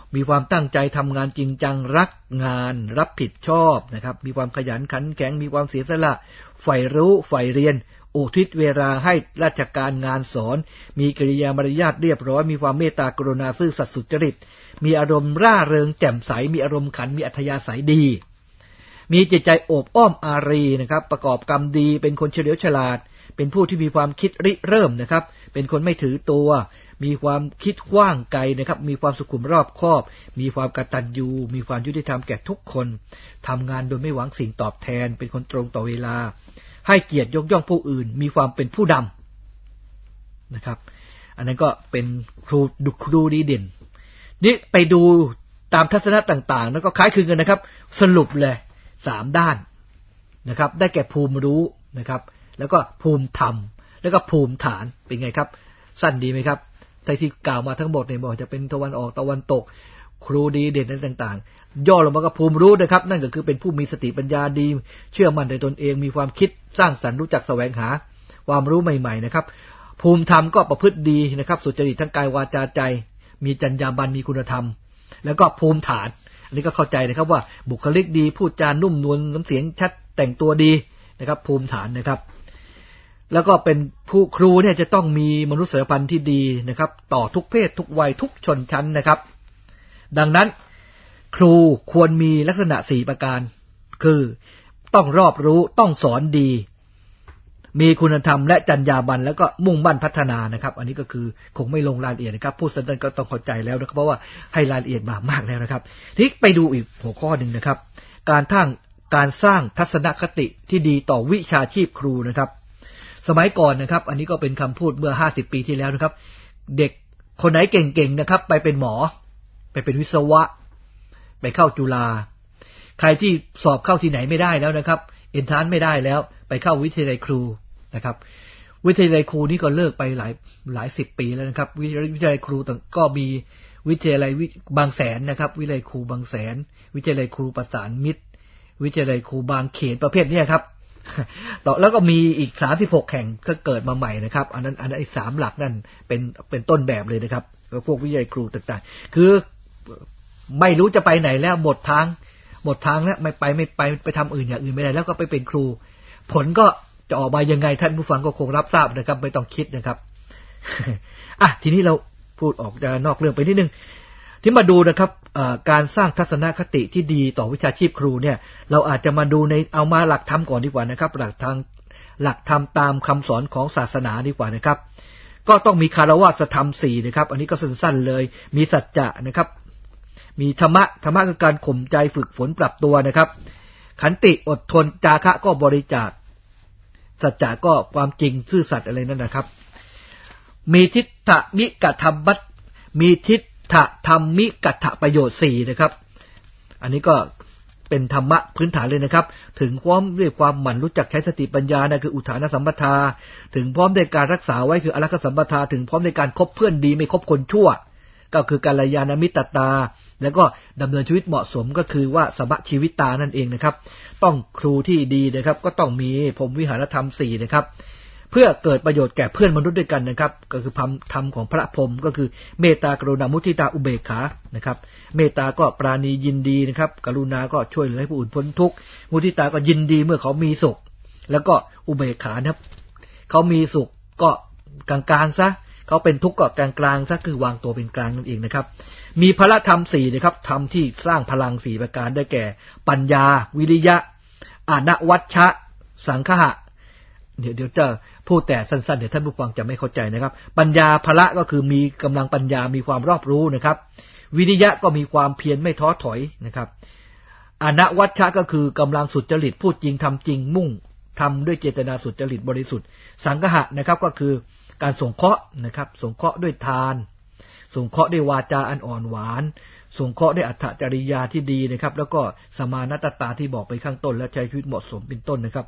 มีความตั้งใจทำงานจริงจังรักงานรับผิดชอบนะครับมีความขยันขันแข็งมีความเสียสละใฝ่รู้ใฝ่เรียนอุทิศเวลาให้ราชการงานสอนมีกิริยามารยาทเรียบร้อยมีความเมตตากรุณาซื่อสัตย์สุจริตมีอารมณ์ร่าเริงแจ่มใสมีอารมณ์ขันมีอัธยาศัยดีมีจิตใจโอบอ้อมอารีนะครับประกอบกรรมดีเป็นคนเฉลียวฉลาดเป็นผู้ที่มีความคิดริเริ่มนะครับเป็นคนไม่ถือตัวมีความคิดกว้างไกลนะครับมีความสุขุมรอบคอบมีความกตัญญูมีความยุติธรรมแก่ทุกคนทำงานโดยไม่หวังสิ่งตอบแทนเป็นคนตรงต่อเวลาให้เกียรติยกย่องผู้อื่นมีความเป็นผู้นำนะครับอันนั้นก็เป็นครูดุครูดีเด่นนี่ไปดูตามทัศนะต่างๆแล้วก็คล้ายคลึงกันนะครับสรุปเลยสามด้านนะครับได้แก่ภูมิรู้นะครับแล้วก็ภูมิธรรมแล้วก็ภูมิฐานเป็นไงครับสั้นดีไหมครับแต่ที่กล่าวมาทั้งหมดเนี่ยบอกจะเป็นตะวันออกตะวันตกครูดีเด่นอะไรต่างๆย่อลงมาก็ภูมิรู้นะครับนั่นก็คือเป็นผู้มีสติปัญญาดีเชื่อมั่นในตนเองมีความคิดสร้างสรรค์รู้จักแสวงหาความรู้ใหม่ๆนะครับภูมิธรรมก็ประพฤติดีนะครับสุจริตทั้งกายวาจาใจมีจรรยาบรรณมีคุณธรรมแล้วก็ภูมิฐานอันนี้ก็เข้าใจนะครับว่าบุคลิกดีพูดจานุ่มนวลน้ำเสียงชัดแต่งตัวดีนะครับภูมิฐานนะครับแล้วก็เป็นผู้ครูเนี่ยจะต้องมีมนุษยสัมพันธ์ที่ดีนะครับต่อทุกเพศทุกวัยทุกชนชั้นนะครับดังนั้นครูควรมีลักษณะสี่ประการคือต้องรอบรู้ต้องสอนดีมีคุณธรรมและจรรยาบรรณแล้วก็มุ่งมั่นพัฒนานะครับอันนี้ก็คือคงไม่ลงรายละเอียดนะครับพูดสั้นๆก็ต้องเข้าใจแล้วนะครับเพราะว่าให้รายละเอียดมามากแล้วนะครับทีนี้ไปดูอีกหัวข้อหนึ่งนะครับการทั้งการสร้างทัศนคติที่ดีต่อวิชาชีพครูนะครับสมัยก่อนนะครับอันนี้ก็เป็นคำพูดเมื่อห้าสิบปีที่แล้วนะครับเด็กคนไหนเก่งๆนะครับไปเป็นหมอไปเป็นวิศวะไปเข้าจุฬาใครที่สอบเข้าที่ไหนไม่ได้แล้วนะครับเอนทรานซ์ไม่ได้แล้วไปเข้าวิทยาลัยครูนะครับวิทยาลัยครูนี่ก็เลิกไปหลายหลายสิบปีแล้วนะครับวิทยาลัยครูต่างก็มีวิทยาลัยบางแสนนะครับวิทยาลัยครูบางแสนวิทยาลัยครูประสานมิตรวิทยาลัยครูบางเขนประเภทนี้ครับต่อแล้วก็มีอีกสามสิบหกแห่งก็เกิดมาใหม่นะครับอันนั้นอันนั้นไอ้สามหลักนั่นเป็นเป็นต้นแบบเลยนะครับพวกวิทยาลัยครูต่างๆคือไม่รู้จะไปไหนแล้วหมดทางหมดทางแล้วไม่ไปไม่ไปไปทำอื่นอย่างอื่นไม่ได้แล้วก็ไปเป็นครูผลก็จะออกมายังไงท่านผู้ฟังก็คงรับทราบนะครับไม่ต้องคิดนะครับอ่ะทีนี้เราพูดออกจะนอกเรื่องไปนิดนึงที่มาดูนะครับการสร้างทัศนคติที่ดีต่อวิชาชีพครูเนี่ยเราอาจจะมาดูในเอามาหลักธรรมก่อนดีกว่านะครับหลักทางหลักธรรมตามคำสอนของศาสนาดีกว่านะครับก็ต้องมีคารวะธรรมสี่นะครับอันนี้ก็สั้นๆเลยมีสัจจะนะครับมีธรรมะธรรมะคือการข่มใจฝึกฝนปรับตัวนะครับขันติอดทนจาคะก็บริจาคสัจจะก็ความจริงซื่อสัตย์อะไรนั่นนะครับมีทิฏฐมิกธรรมัตมีทิฏฐธรรมิกถประโยชน์สี่นะครับอันนี้ก็เป็นธรรมะพื้นฐานเลยนะครับถึงพร้อมด้วยความหมั่นรู้จักใช้สติปัญญานะคืออุทานสัมปทาถึงพร้อมในการรักษาไว้คืออรักขสัมปทาถึงพร้อมในการคบเพื่อนดีไม่คบคนชั่วก็คือกัลยาณมิตรตาแล้วก็ดำเนินชีวิตเหมาะสมก็คือว่าสัมมชีวิตตานั่นเองนะครับต้องครูที่ดีนะครับก็ต้องมีพรหมวิหารธรรมสี่นะครับเพื่อเกิดประโยชน์แก่เพื่อนมนุษย์ด้วยกันนะครับก็คือธรรมของพระพรหมก็คือเมตตากรุณามุทิตาอุเบกขานะครับเมตตาก็ปราณียินดีนะครับกรุณาก็ช่วยเหลือให้ผู้อื่นพ้นทุกข์มุทิตาก็ยินดีเมื่อเขามีสุขแล้วก็อุเบกขานะครับเขามีสุขก็กลางๆซะเขาเป็นทุกข์ก็กลางๆซะคือวางตัวเป็นกลางนั่นเองนะครับมีพละธรรมสี่นะครับธรรมที่สร้างพลังสี่ประการได้แก่ปัญญาวิริยะอานะวัชชะสังฆะเดี๋ยวเดี๋ยวจะพูดแต่สั้นๆเดี๋ยวท่านผู้ฟังจะไม่เข้าใจนะครับปัญญาพละก็คือมีกำลังปัญญามีความรอบรู้นะครับวิริยะก็มีความเพียรไม่ท้อถอยนะครับอานะวัชชะก็คือกำลังสุจริตพูดจริงทำจริงมุ่งทำด้วยเจตนาสุจริตบริสุทธิ์สังฆะนะครับก็คือการสงเคราะห์นะครับสงเคราะห์ด้วยทานสงเคราะห์ด้วยวาจาอันอ่อนหวานสงเคราะห์ด้วยอัตถจริยาที่ดีนะครับแล้วก็สมานัตตาที่บอกไปข้างต้นและใช้ชีวิตเหมาะสมเป็นต้นนะครับ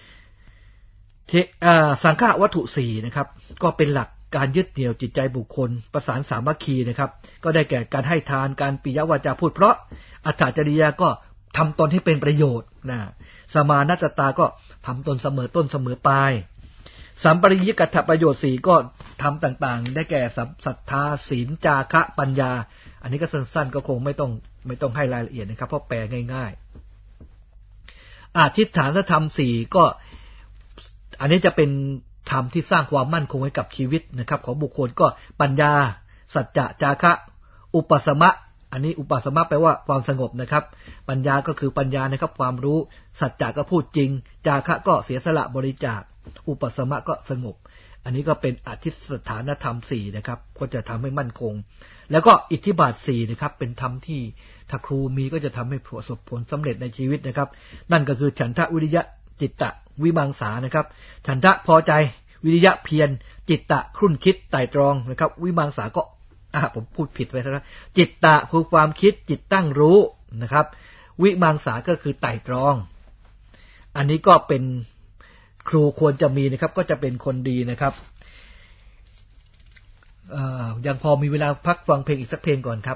สังฆวัตถุสี่นะครับก็เป็นหลักการยึดเหนี่ยวจิตใจบุคคลประสานสามัคคีนะครับก็ได้แก่การให้ทานการปิยวาจาพูดเพราะอัตถจริยาก็ทำตนให้เป็นประโยชน์นะสมานัตตาก็ทำตนเสมอต้นเสมอปลายสัมปริยิกัตถประโยชน์สี่ก็ทำต่างๆได้แก่ศรัทธาศีลจาคะปัญญาอันนี้ก็สั้นๆก็คงไม่ต้องไม่ต้องให้รายละเอียดนะครับเพราะแปลง่ายๆอธิษฐานธรรมสี่ก็อันนี้จะเป็นธรรมที่สร้างความมั่นคงให้กับชีวิตนะครับของบุคคลก็ปัญญาสัจจะจาคะอุปสมะอันนี้อุปสมะแปลว่าความสงบนะครับปัญญาก็คือปัญญานะครับความรู้สัจจะก็พูดจริงจาคะก็เสียสละบริจาคอุปสมะก็สงบอันนี้ก็เป็นอธิษฐานธรรมสี่นะครับก็จะทำให้มั่นคงแล้วก็อิทธิบาทสี่นะครับเป็นธรรมที่ถ้าครูมีก็จะทำให้ประสบผลสำเร็จในชีวิตนะครับนั่นก็คือฉันทะวิริยะจิตตะวิมังสานะครับฉันทะพอใจวิริยะเพียรจิตตะครุ่นคิดไตร่ตรองนะครับวิมังสาก็อ่ะผมพูดผิดไปซะแล้วจิตตะคือความคิดจิตตั้งรู้นะครับวิมังสาก็คือไตร่ตรองอันนี้ก็เป็นครูควรจะมีนะครับก็จะเป็นคนดีนะครับเอ่อยังพอมีเวลาพักฟังเพลงอีกสักเพลงก่อนครับ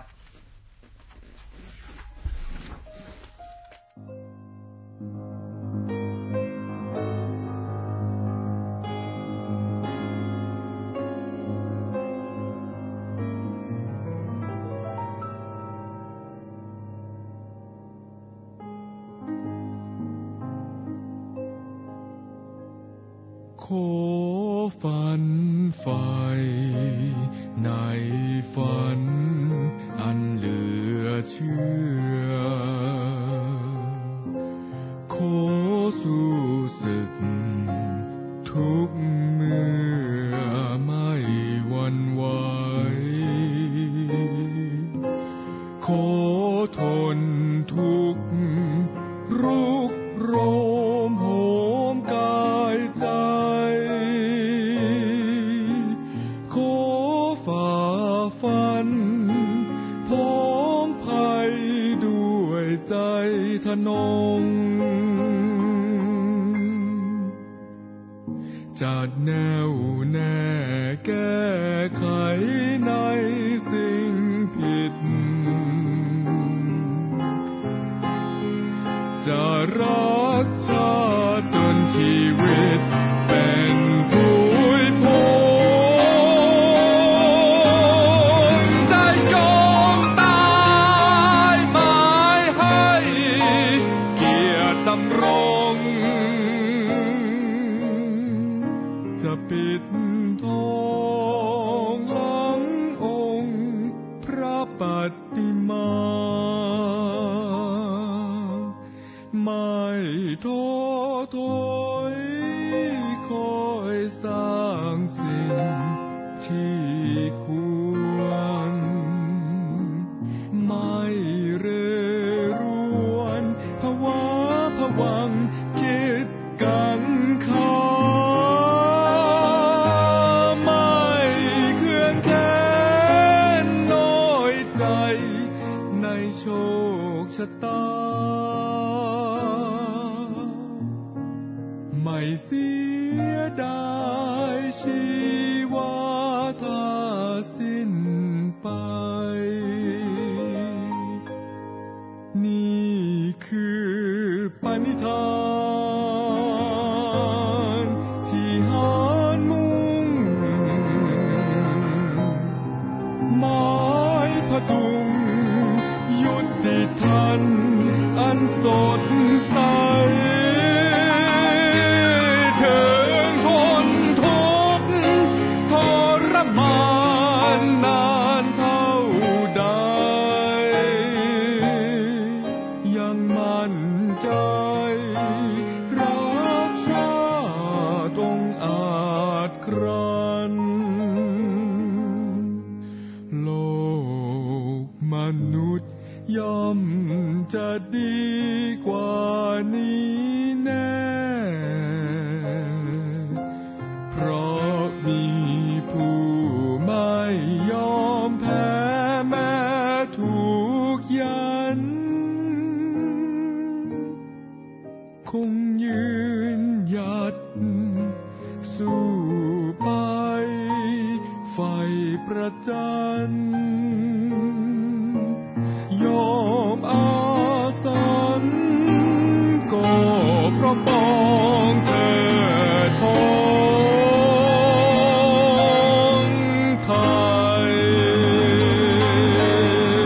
ขอฝันไฟในฝันอันเหลือเชื่อขอสู้ศึกทุกเมื่อไม่หวั่นไหวขอทนทุกข์รุกโรมโหมกายใจขอฝ่าฟันพ้องภัยด้วยใจทะนงจะแน่วแน่แก้ไขในสิ่งผิดจะรักชาติจนชีวิตเป็นผู้ผลใจยอมตายหมายให้เกียรติดำรงจะปิดทองหลังองค์พระปฏิมาไม่ท้อถอยคอยสร้างสิ่งที่ควรไม่เร่ร่วนภาวะผวังคิดกังขาไม่เคืองแค้นน้อยใจในโชคชะตาไม่เสียดายชีวาถ้าสิ้นไปนี่คือปณิธานที่หานมุ่งหมายผดุงยุติทันอันสดใสย่อมจะดีกว่านี้แน่เพราะมีผู้ไม่ยอมแพ้แม้ถูกยันคงยืนหยัดสู้ไปไฟประจันยอมอาสันก็เพราะปองเถิดพ้องไทย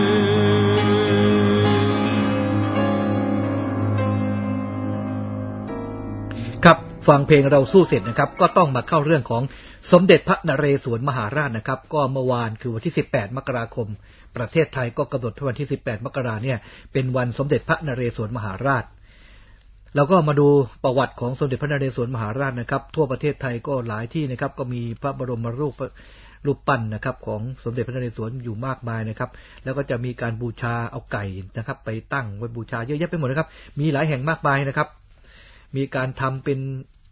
ฟังเพลงเราสู้เสร็จนะครับก็ต้องมาเข้าเรื่องของสมเด็จพระนเรศวรมหาราชนะครับก็เมื่อวานคือวันที่สิบแปดมกราคมประเทศไทยก็กำหนดวันที่สิบแปดมกราคมเนี่ยเป็นวันสมเด็จพระนเรศวรมหาราชเราก็มาดูประวัติของสมเด็จพระนเรศวรมหาราชนะครับทั่วประเทศไทยก็หลายที่นะครับก็มีพระบรมรูปรูปปั้นนะครับของสมเด็จพระนเรศวรอยู่มากมายนะครับแล้วก็จะมีการบูชาเอาไก่นะครับไปตั้งไว้บูชาเยอะแยะไปหมดนะครับมีหลายแห่งมากมายนะครับมีการทำเป็น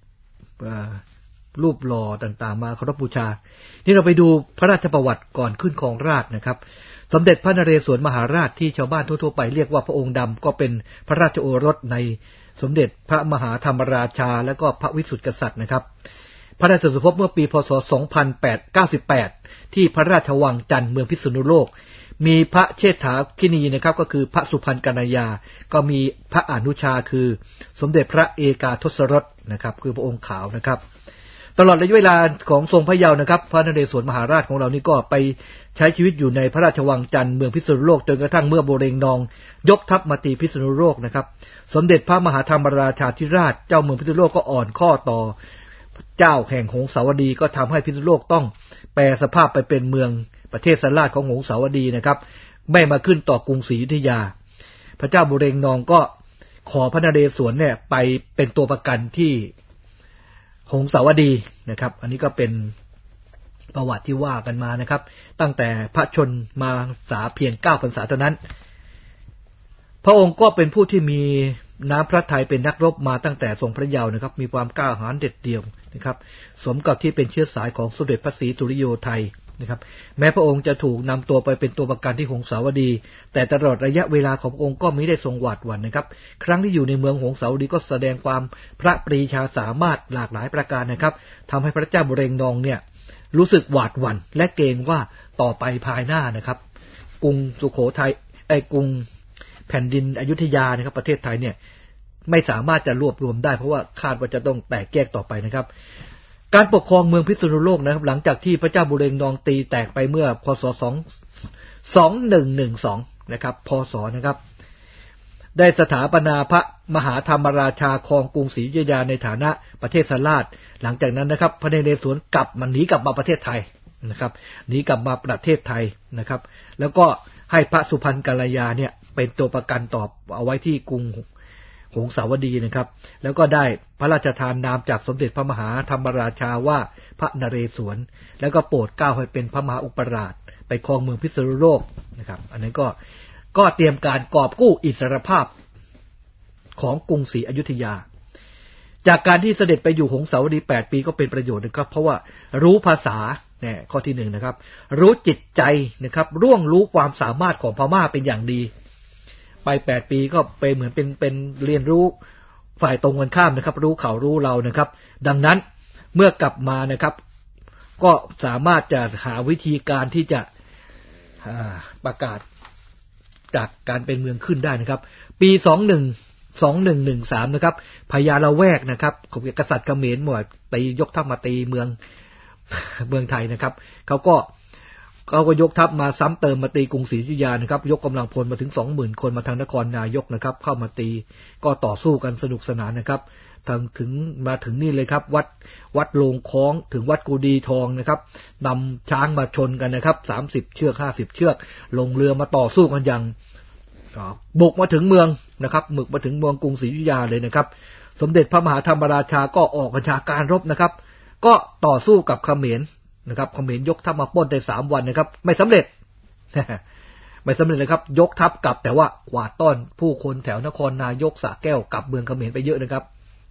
รูปหล่อต่างๆมาเคารพบูชานี่เราไปดูพระราชประวัติก่อนขึ้นครองราชย์นะครับสมเด็จพระนเรศวรมหาราชที่ชาวบ้านทั่วๆไปเรียกว่าพระองค์ดำก็เป็นพระราชโอรสในสมเด็จพระมหาธรรมราชาและก็พระวิสุทธิกษัตริย์นะครับพระราชสมภพเมื่อปีพ.ศ. สองพันแปดร้อยเก้าสิบแปดที่พระราชวังจันทร์เมืองพิษณุโลกมีพระเชษฐาคินีนะครับก็คือพระสุพรรณกัญญาก็มีพระอนุชาคือสมเด็จพระเอกาทศรสนะครับคือพระองค์ขาวนะครับตลอดระยะเวลาของทรงพระเยาว์นะครับพระนเรศวรมหาราชของเรานี่ก็ไปใช้ชีวิตอยู่ในพระราชวังจันทร์เมืองพิษณุโลกจนกระทั่งเมื่อโบเรงนองยกทัพมาตีพิษณุโลกนะครับสมเด็จพระมหาธรรมราชาธิราชเจ้าเมืองพิษณุโลกก็อ่อนข้อต่อเจ้าแห่งหงสาวดีก็ทำให้พิษณุโลกต้องแปลสภาพไปเป็นเมืองประเทศสลาดของหงสาวดีนะครับไม่มาขึ้นต่อกรุงศรีอยุธยาพระเจ้าโบเรงนองก็ขอพระนเรศวรเนี่ยไปเป็นตัวประกันที่หงสาวดีนะครับอันนี้ก็เป็นประวัติที่ว่ากันมานะครับตั้งแต่พระชนมาษาเพียงเก้าพรรษาเท่านั้นพระองค์ก็เป็นผู้ที่มีน้ำพระทัยเป็นนักรบมาตั้งแต่ทรงพระเยาว์นะครับมีความกล้าหาญเด็ดเดี่ยวนะครับสมกับที่เป็นเชื้อสายของสมเด็จพระศรีสุริโยไทยนะครับแม้พระองค์จะถูกนำตัวไปเป็นตัวประกันที่หงสาวดีแต่ตลอดระยะเวลาของพระองค์ก็มิได้ทรงหวาดหวั่นนะครับครั้งที่อยู่ในเมืองหงสาวดีก็แสดงความพระปรีชาสามารถหลากหลายประการนะครับทำให้พระเจ้าโบเรงนองเนี่ยรู้สึกหวาดหวั่นและเกรงว่าต่อไปภายหน้านะครับกรุงสุโขทัยไอ้กรุงแผ่นดินอยุธยานะครับประเทศไทยเนี่ยไม่สามารถจะรวบรวมได้เพราะว่าคาดว่าจะต้องแตกแยกต่อไปนะครับการปกครองเมืองพิษณุโลกนะครับหลังจากที่พระเจ้าโบเรงนองตีแตกไปเมื่อพ.ศ. สองพันหนึ่งร้อยสิบสองนะครับพ.ศ. นะครับได้สถาปนาพระมหาธรรมราชาครองกรุงศรีอยุธยาในฐานะประเทศสลาดหลังจากนั้นนะครับพระนเรศวรกลับมันหนีกลับมาประเทศไทยนะครับหนีกลับมาประเทศไทยนะครับแล้วก็ให้พระสุพรรณกัลยาเนี่ยเป็นตัวประกันต่อเอาไว้ที่กรุงหงสาวดีนะครับแล้วก็ได้พระราชทานนามจากสมเด็จพระมหาธรรมราชาว่าพระนเรศวรแล้วก็โปรดเกล้าให้เป็นพระมหาอุปราชไปครองเมืองพิษณุโลกนะครับอันนั้นก็ก็เตรียมการกอบกู้อิสรภาพของกรุงศรีอยุธยาจากการที่เสด็จไปอยู่หงสาวดีแปดปีก็เป็นประโยชน์นะครับเพราะว่ารู้ภาษาเนี่ยข้อที่หนึ่งนะครับรู้จิตใจนะครับร่วงรู้ความสามารถของพม่าเป็นอย่างดีไปแปดปีก็ไปเหมือนเป็นเป็นเรียนรู้ฝ่ายตรงกันข้ามนะครับรู้เขารู้เรานะครับดังนั้นเมื่อกลับมานะครับก็สามารถจะหาวิธีการที่จะประกาศจากการเป็นเมืองขึ้นได้นะครับปีสองพันหนึ่งร้อยสิบสามนะครับพญาละแวกนะครับของกษัตริย์เขมรหมดตียกทัพมาตีเมืองเมืองไทยนะครับเขาก็เขาก็ยกทัพมาซ้ำเติมมาตีกรุงศรีอยุธยานะครับยกกำลังพลมาถึง สองหมื่น คนมาทางนครนายกนะครับเข้ามาตีก็ต่อสู้กันสนุกสนานนะครับทางถึงมาถึงนี่เลยครับวัดวัดโลงคล้องถึงวัดกูดีทองนะครับนำช้างมาชนกันนะครับสามสิบเชือกห้าสิบเชือกลงเรือมาต่อสู้กันอย่างบุกมาถึงเมืองนะครับบุกมาถึงเมืองกรุงศรีอยุธยาเลยนะครับสมเด็จพระมหาธรรมราชาก็ออกบัญชาการรบนะครับก็ต่อสู้กับเขมรนะครับเขมรยกทัพมาปล้นได้สามวันนะครับไม่สำเร็จ ไม่สำเร็จเลยครับยกทัพกลับแต่ว่ากวาดต้อนผู้คนแถวนครนายกสระแก้วกลับเมืองเขมรไปเยอะนะครับ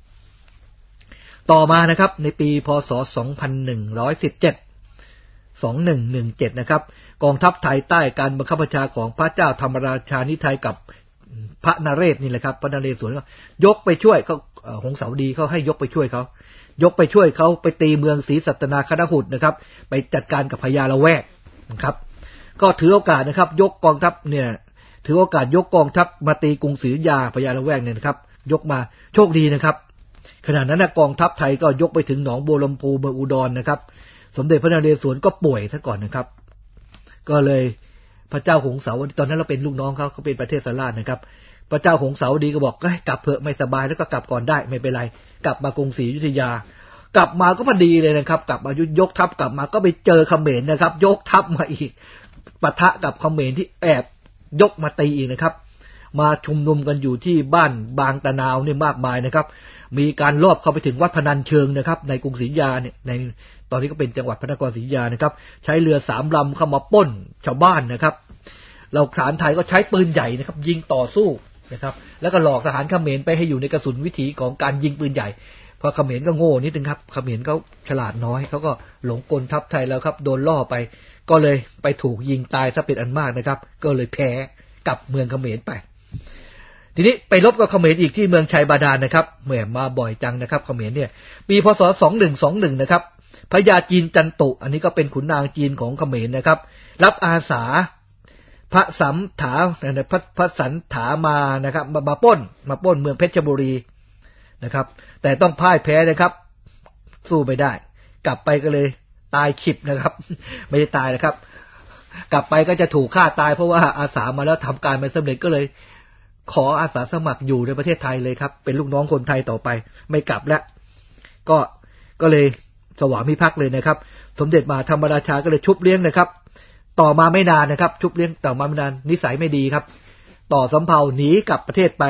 ต่อมานะครับในปีพ.ศ. สองพันหนึ่งร้อยสิบเจ็ด สองพันหนึ่งร้อยสิบเจ็ดนะครับกองทัพไทยใต้การบังคับบัญชาของพระเจ้าธรรมราชานิไทยกับพระนเรศนี่แหละครับพระนเรศวรก็ยกไปช่วยเขาหงสาวดีเขาให้ยกไปช่วยเขายกไปช่วยเขาไปตีเมืองศรีสัตนาคณหุตนะครับไปจัดการกับพญาละแวกนะครับก็ถือโอกาสนะครับยกกองทัพเนี่ยถือโอกาสยกกองทัพมาตีกรุงศรีอยุธยาพญาละแวกเนี่ยนะครับยกมาโชคดีนะครับขณะนั้นกองทัพไทยก็ยกไปถึงหนองบัวลำพูเมืองอุดรนะครับสมเด็จพระนเรศวรก็ป่วยซะก่อนนะครับก็เลยพระเจ้าหงสาวดีตอนนั้นเราเป็นลูกน้องเขาเขาเป็นประเทศสลาดนะครับพระเจ้าหงสาวดีก็บอกเอ้ยกลับเถอะไม่สบายแล้วก็กลับก่อนได้ไม่เป็นไรกลับมากรุงศรีอยุธยากลับมาก็พอดีเลยนะครับกลับมายกทัพกลับมาก็ไปเจอเขมรนะครับยกทัพมาอีกปะทะกับเขมรที่แอบยกมาตีอีกนะครับมาชุมนุมกันอยู่ที่บ้านบางตะนาวนี่มากมายนะครับมีการลอบเข้าไปถึงวัดพนัญเชิงนะครับในกรุงศรีอยุธยาเนี่ยในตอนนี้ก็เป็นจังหวัดพระนครศรีอยุธยานะครับใช้เรือสามลำเข้ามาปล้นชาวบ้านนะครับเราทหารไทยก็ใช้ปืนใหญ่นะครับยิงต่อสู้นะครับแล้วก็หลอกทหารเขมรไปให้อยู่ในกระสุนวิถีของการยิงปืนใหญ่พอเขมรก็โง่นิดนึงครับเขมรเขาฉลาดน้อยเขาก็หลงกลทัพไทยแล้วครับโดนล่อไปก็เลยไปถูกยิงตายซะเป็นอันมากนะครับก็เลยแพ้กลับเมืองเขมรไปทีนี้ไปรบกับเขมรอีกที่เมืองชัยบาดาลนะครับแหมมาบ่อยจังนะครับเขมรเนี่ยปีพศสองพันหนึ่งร้อยยี่สิบเอ็ดนะครับพญาจีนจันตุอันนี้ก็เป็นขุนนางจีนของเขมรนะครับรับอาสาพระสัมถาพระพระสันถามานะครับมามาปล้นมาปล้นเมืองเพชรบุรีนะครับแต่ต้องพ่ายแพ้นะครับสู้ไม่ได้กลับไปก็เลยตายฉิบนะครับไม่ได้ตายนะครับกลับไปก็จะถูกฆ่าตายเพราะว่าอาสามาแล้วทำการไม่สำเร็จก็เลยขออาสาสมัครอยู่ในประเทศไทยเลยครับเป็นลูกน้องคนไทยต่อไปไม่กลับแล้วก็ก็เลยสวามิภักดิ์เลยนะครับสมเด็จมหาธรรมราชาก็เลยชุบเลี้ยงนะครับต่อมาไม่นานนะครับชุบเลี้ยงต่อมาไม่นานนิสัยไม่ดีครับต่อสำเภาหนีกลับประเทศไป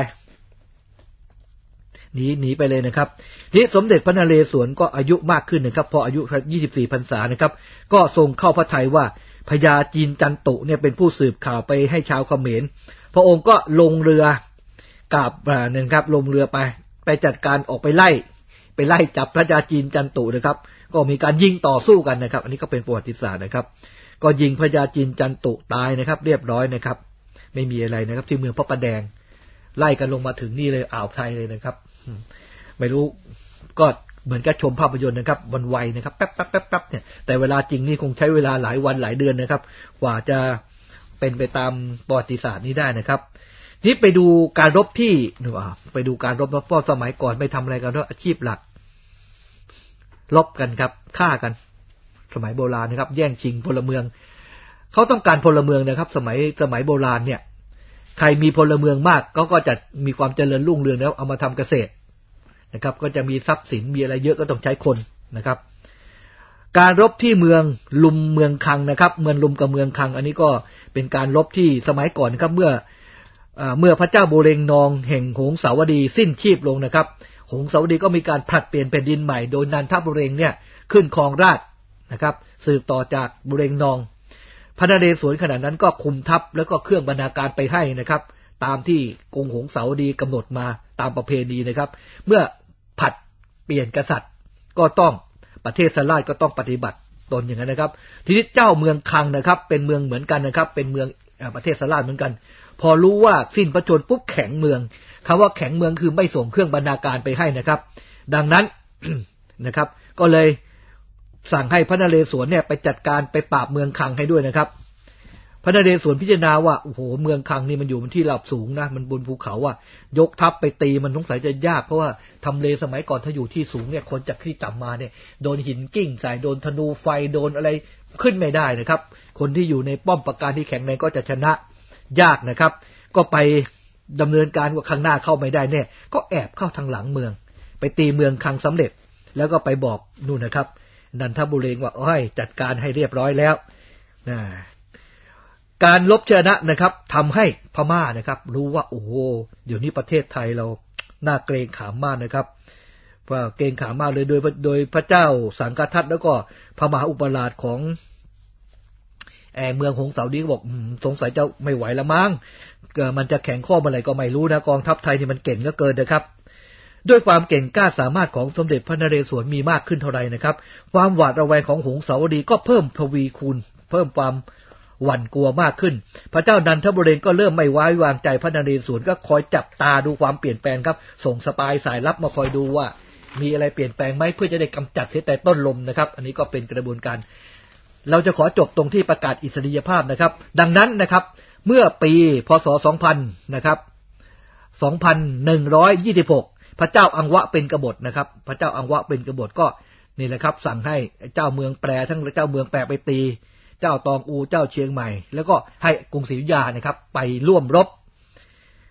หนีหนีไปเลยนะครับที่สมเด็จพระนเรศวรก็อายุมากขึ้นนะครับพออายุยี่สิบสี่พรรษานะครับก็ทรงเข้าพระทัยว่าพญาจีนจันตุเนี่ยเป็นผู้สืบข่าวไปให้ชาวเขมรพระองค์ก็ลงเรือกลับเนี่ยครับลงเรือไปไปจัดการออกไปไล่ไปไล่จับพญาจีนจันตุนะครับก็มีการยิงต่อสู้กันนะครับอันนี้ก็เป็นประวัติศาสตร์นะครับก็ยิงพญาจีนจันตุตายนะครับเรียบร้อยนะครับไม่มีอะไรนะครับที่เมืองพระประแดงไล่กันลงมาถึงนี่เลยอ่าวไทยเลยนะครับไม่รู้ก็เหมือนกับชมภาพยนตร์นะครับวันไวนะครับแป๊บแป๊บแป๊บแป๊บเนี่ยแต่เวลาจริงนี่คงใช้เวลาหลายวันหลายเดือนนะครับกว่าจะเป็นไปตามประวัติศาสตร์นี้ได้นะครับนี่ไปดูการรบที่หนูไปดูการรบเพราะสมัยก่อนไม่ทำอะไรกันด้วยอาชีพหลักรบกันครับฆ่ากันสมัยโบราณนะครับแย่งชิงพลเมืองเขาต้องการพลเมืองนะครับสมัยสมัยโบราณเนี่ยใครมีพลเมืองมากเขาก็จะมีความเจริญรุ่งเรืองแล้วเอามาทำเกษตรนะครับก็จะมีทรัพย์สินมีอะไรเยอะก็ต้องใช้คนนะครับการรบที่เมืองลุมเมืองคังนะครับเมืองลุมกับเมืองคังอันนี้ก็เป็นการรบที่สมัยก่อนนะครับเมื่อเมื่อพระเจ้าโบเรงนองแห่งหงสาวดีสิ้นชีพลงนะครับหงสาวดีก็มีการผลัดเปลี่ยนแผ่นดินใหม่โดยนันทบุเรงเนี่ยขึ้นครองราชนะครับสืบต่อจากโบเรงนองพระนเรศวรขณะนั้นก็คุมทัพแล้วก็เครื่องบรรณาการไปให้นะครับตามที่กรุงหงสาวดีกำหนดมาตามประเพณีนะครับเมื่อผัดเปลี่ยนกษัตริย์ก็ต้องประเทศสลาดก็ต้องปฏิบัติตนอย่างนั้นนะครับทีนี้เจ้าเมืองคังนะครับเป็นเมืองเหมือนกันนะครับเป็นเมืองประเทศสลาดเหมือนกันพอรู้ว่าสิ้นพระชนม์ปุ๊บแข็งเมืองคำว่าแข็งเมืองคือไม่ส่งเครื่องบรรณาการไปให้นะครับดังนั้น นะครับก็เลยสั่งให้พระนเรศวรเนี่ยไปจัดการไปปราบเมืองคังให้ด้วยนะครับพระนเรศวรพิจารณาว่าโอ้โหเมืองคังนี่มันอยู่บนที่ราบสูงนะมันบนภูเขาอ่ะยกทัพไปตีมันสงสัยจะยากเพราะว่าทำเลสมัยก่อนถ้าอยู่ที่สูงเนี่ยคนจากที่ต่ำมาเนี่ยโดนหินกิ้งใส่โดนธนูไฟโดนอะไรขึ้นไม่ได้นะครับคนที่อยู่ในป้อมปราการที่แข็งแรงก็จะชนะยากนะครับก็ไปดำเนินการว่าข้างหน้าเข้าไม่ได้เนี่ยก็แอบเข้าทางหลังเมืองไปตีเมืองคังสำเร็จแล้วก็ไปบอกนู่นนะครับนันทบุเรงว่าโอ้ยจัดการให้เรียบร้อยแล้วนะการลบชนะนะครับทำให้พม่านะครับรู้ว่าโอ้โหเดี๋ยวนี้ประเทศไทยเราน่าเกรงขามมากนะครับว่าเกรงขามมากเลยโดยโดยพระเจ้าสังฆทัตแล้วก็พระมหาอุปราชของแอเมืองหงสาวดีก็บอกสงสัยจะไม่ไหวละมั้งมันจะแข็งข้อเมื่อไหร่ก็ไม่รู้นะกองทัพไทยนี่มันเก่งเหลือเกินนะครับด้วยความเก่งกล้าสามารถของสมเด็จพระนเรศวรมีมากขึ้นเท่าไรนะครับความหวาดระแวงของหงสาวดีก็เพิ่มทวีคูณเพิ่มความหวั่นกลัวมากขึ้นพระเจ้านันทบุเรงก็เริ่มไม่ไว้วางใจพระนเรศวรก็คอยจับตาดูความเปลี่ยนแปลงครับส่งสปายสายลับมาคอยดูว่ามีอะไรเปลี่ยนแปลงไหมเพื่อจะได้กำจัดเสียแต่ต้นลมนะครับอันนี้ก็เป็นกระบวนการเราจะขอจบตรงที่ประกาศอิสริยภาพนะครับดังนั้นนะครับเมื่อปีพ.ศ. สองพันนะครับ สองพันหนึ่งร้อยยี่สิบหกพระเจ้าอังวะเป็นกบฏนะครับพระเจ้าอังวะเป็นกบฏก็นี่แหละครับสั่งให้เจ้าเมืองแปรทั้งเจ้าเมืองแปรไปตีเจ้าตองอูเจ้าเชียงใหม่แล้วก็ให้กรุงศรีอยุธยานะครับไปร่วมรบ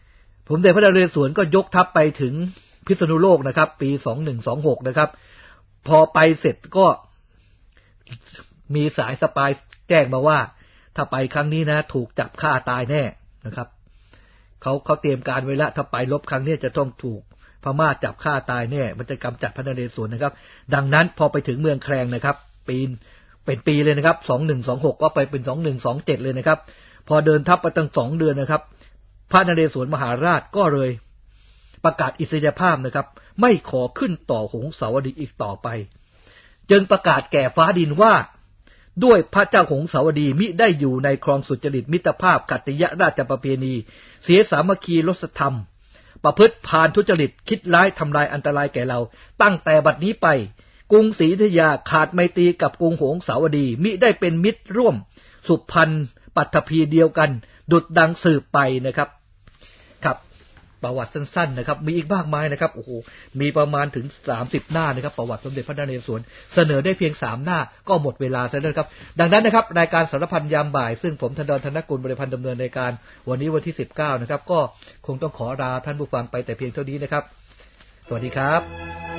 สมเด็จพระนเรศวรก็ยกทัพไปถึงพิษณุโลกนะครับปีสองหนึ่งสองหกนะครับพอไปเสร็จก็มีสายสปายแจ้งมาว่าถ้าไปครั้งนี้นะถูกจับฆ่าตายแน่นะครับเขาเขาเตรียมการไว้แล้วถ้าไปรบครั้งนี้จะต้องถูกพม่าจับฆ่าตายแน่มันจะกำจัดพระนเรศวรนะครับดังนั้นพอไปถึงเมืองแคลงนะครับปีนเป็นปีเลยนะครับสองหนึ่งสองหกก็ไปเป็นสองหนึ่งสองเจ็ดเลยนะครับพอเดินทัพไปตั้งสองเดือนนะครับพระนเรศวรมหาราชก็เลยประกาศอิสริยภาพนะครับไม่ขอขึ้นต่อหงสาวดีอีกต่อไปจึงประกาศแก่ฟ้าดินว่าด้วยพระเจ้าหงสาวดีมิได้อยู่ในครองสุจริตมิตรภาพกัตติยราชประเพณีเสียสามัคคีรสธรรมประพฤติพาลทุจริตคิดร้ายทำลายอันตรายแก่เราตั้งแต่บัดนี้ไปกรุงศรีอยุธยาขาดไมตรีกับกรุงหงสาวดีมิได้เป็นมิตรร่วมสุพรรณปัตภีเดียวกันดุจดังสืบไปนะครับครับประวัติสั้นๆนะครับมีอีกมากมายนะครับโอ้โหมีประมาณถึงสามสิบหน้านะครับประวัติสมเด็จพระนเรศวรเสนอได้เพียงสามหน้าก็หมดเวลาแล้วนะครับดังนั้นนะครับรายการสารพันยามบ่ายซึ่งผมธนดรธนกุลบริพันธ์ดำเนินรายการวันนี้วันที่สิบเก้านะครับก็คงต้องขอลาท่านผู้ฟังไปแต่เพียงเท่านี้นะครับสวัสดีครับ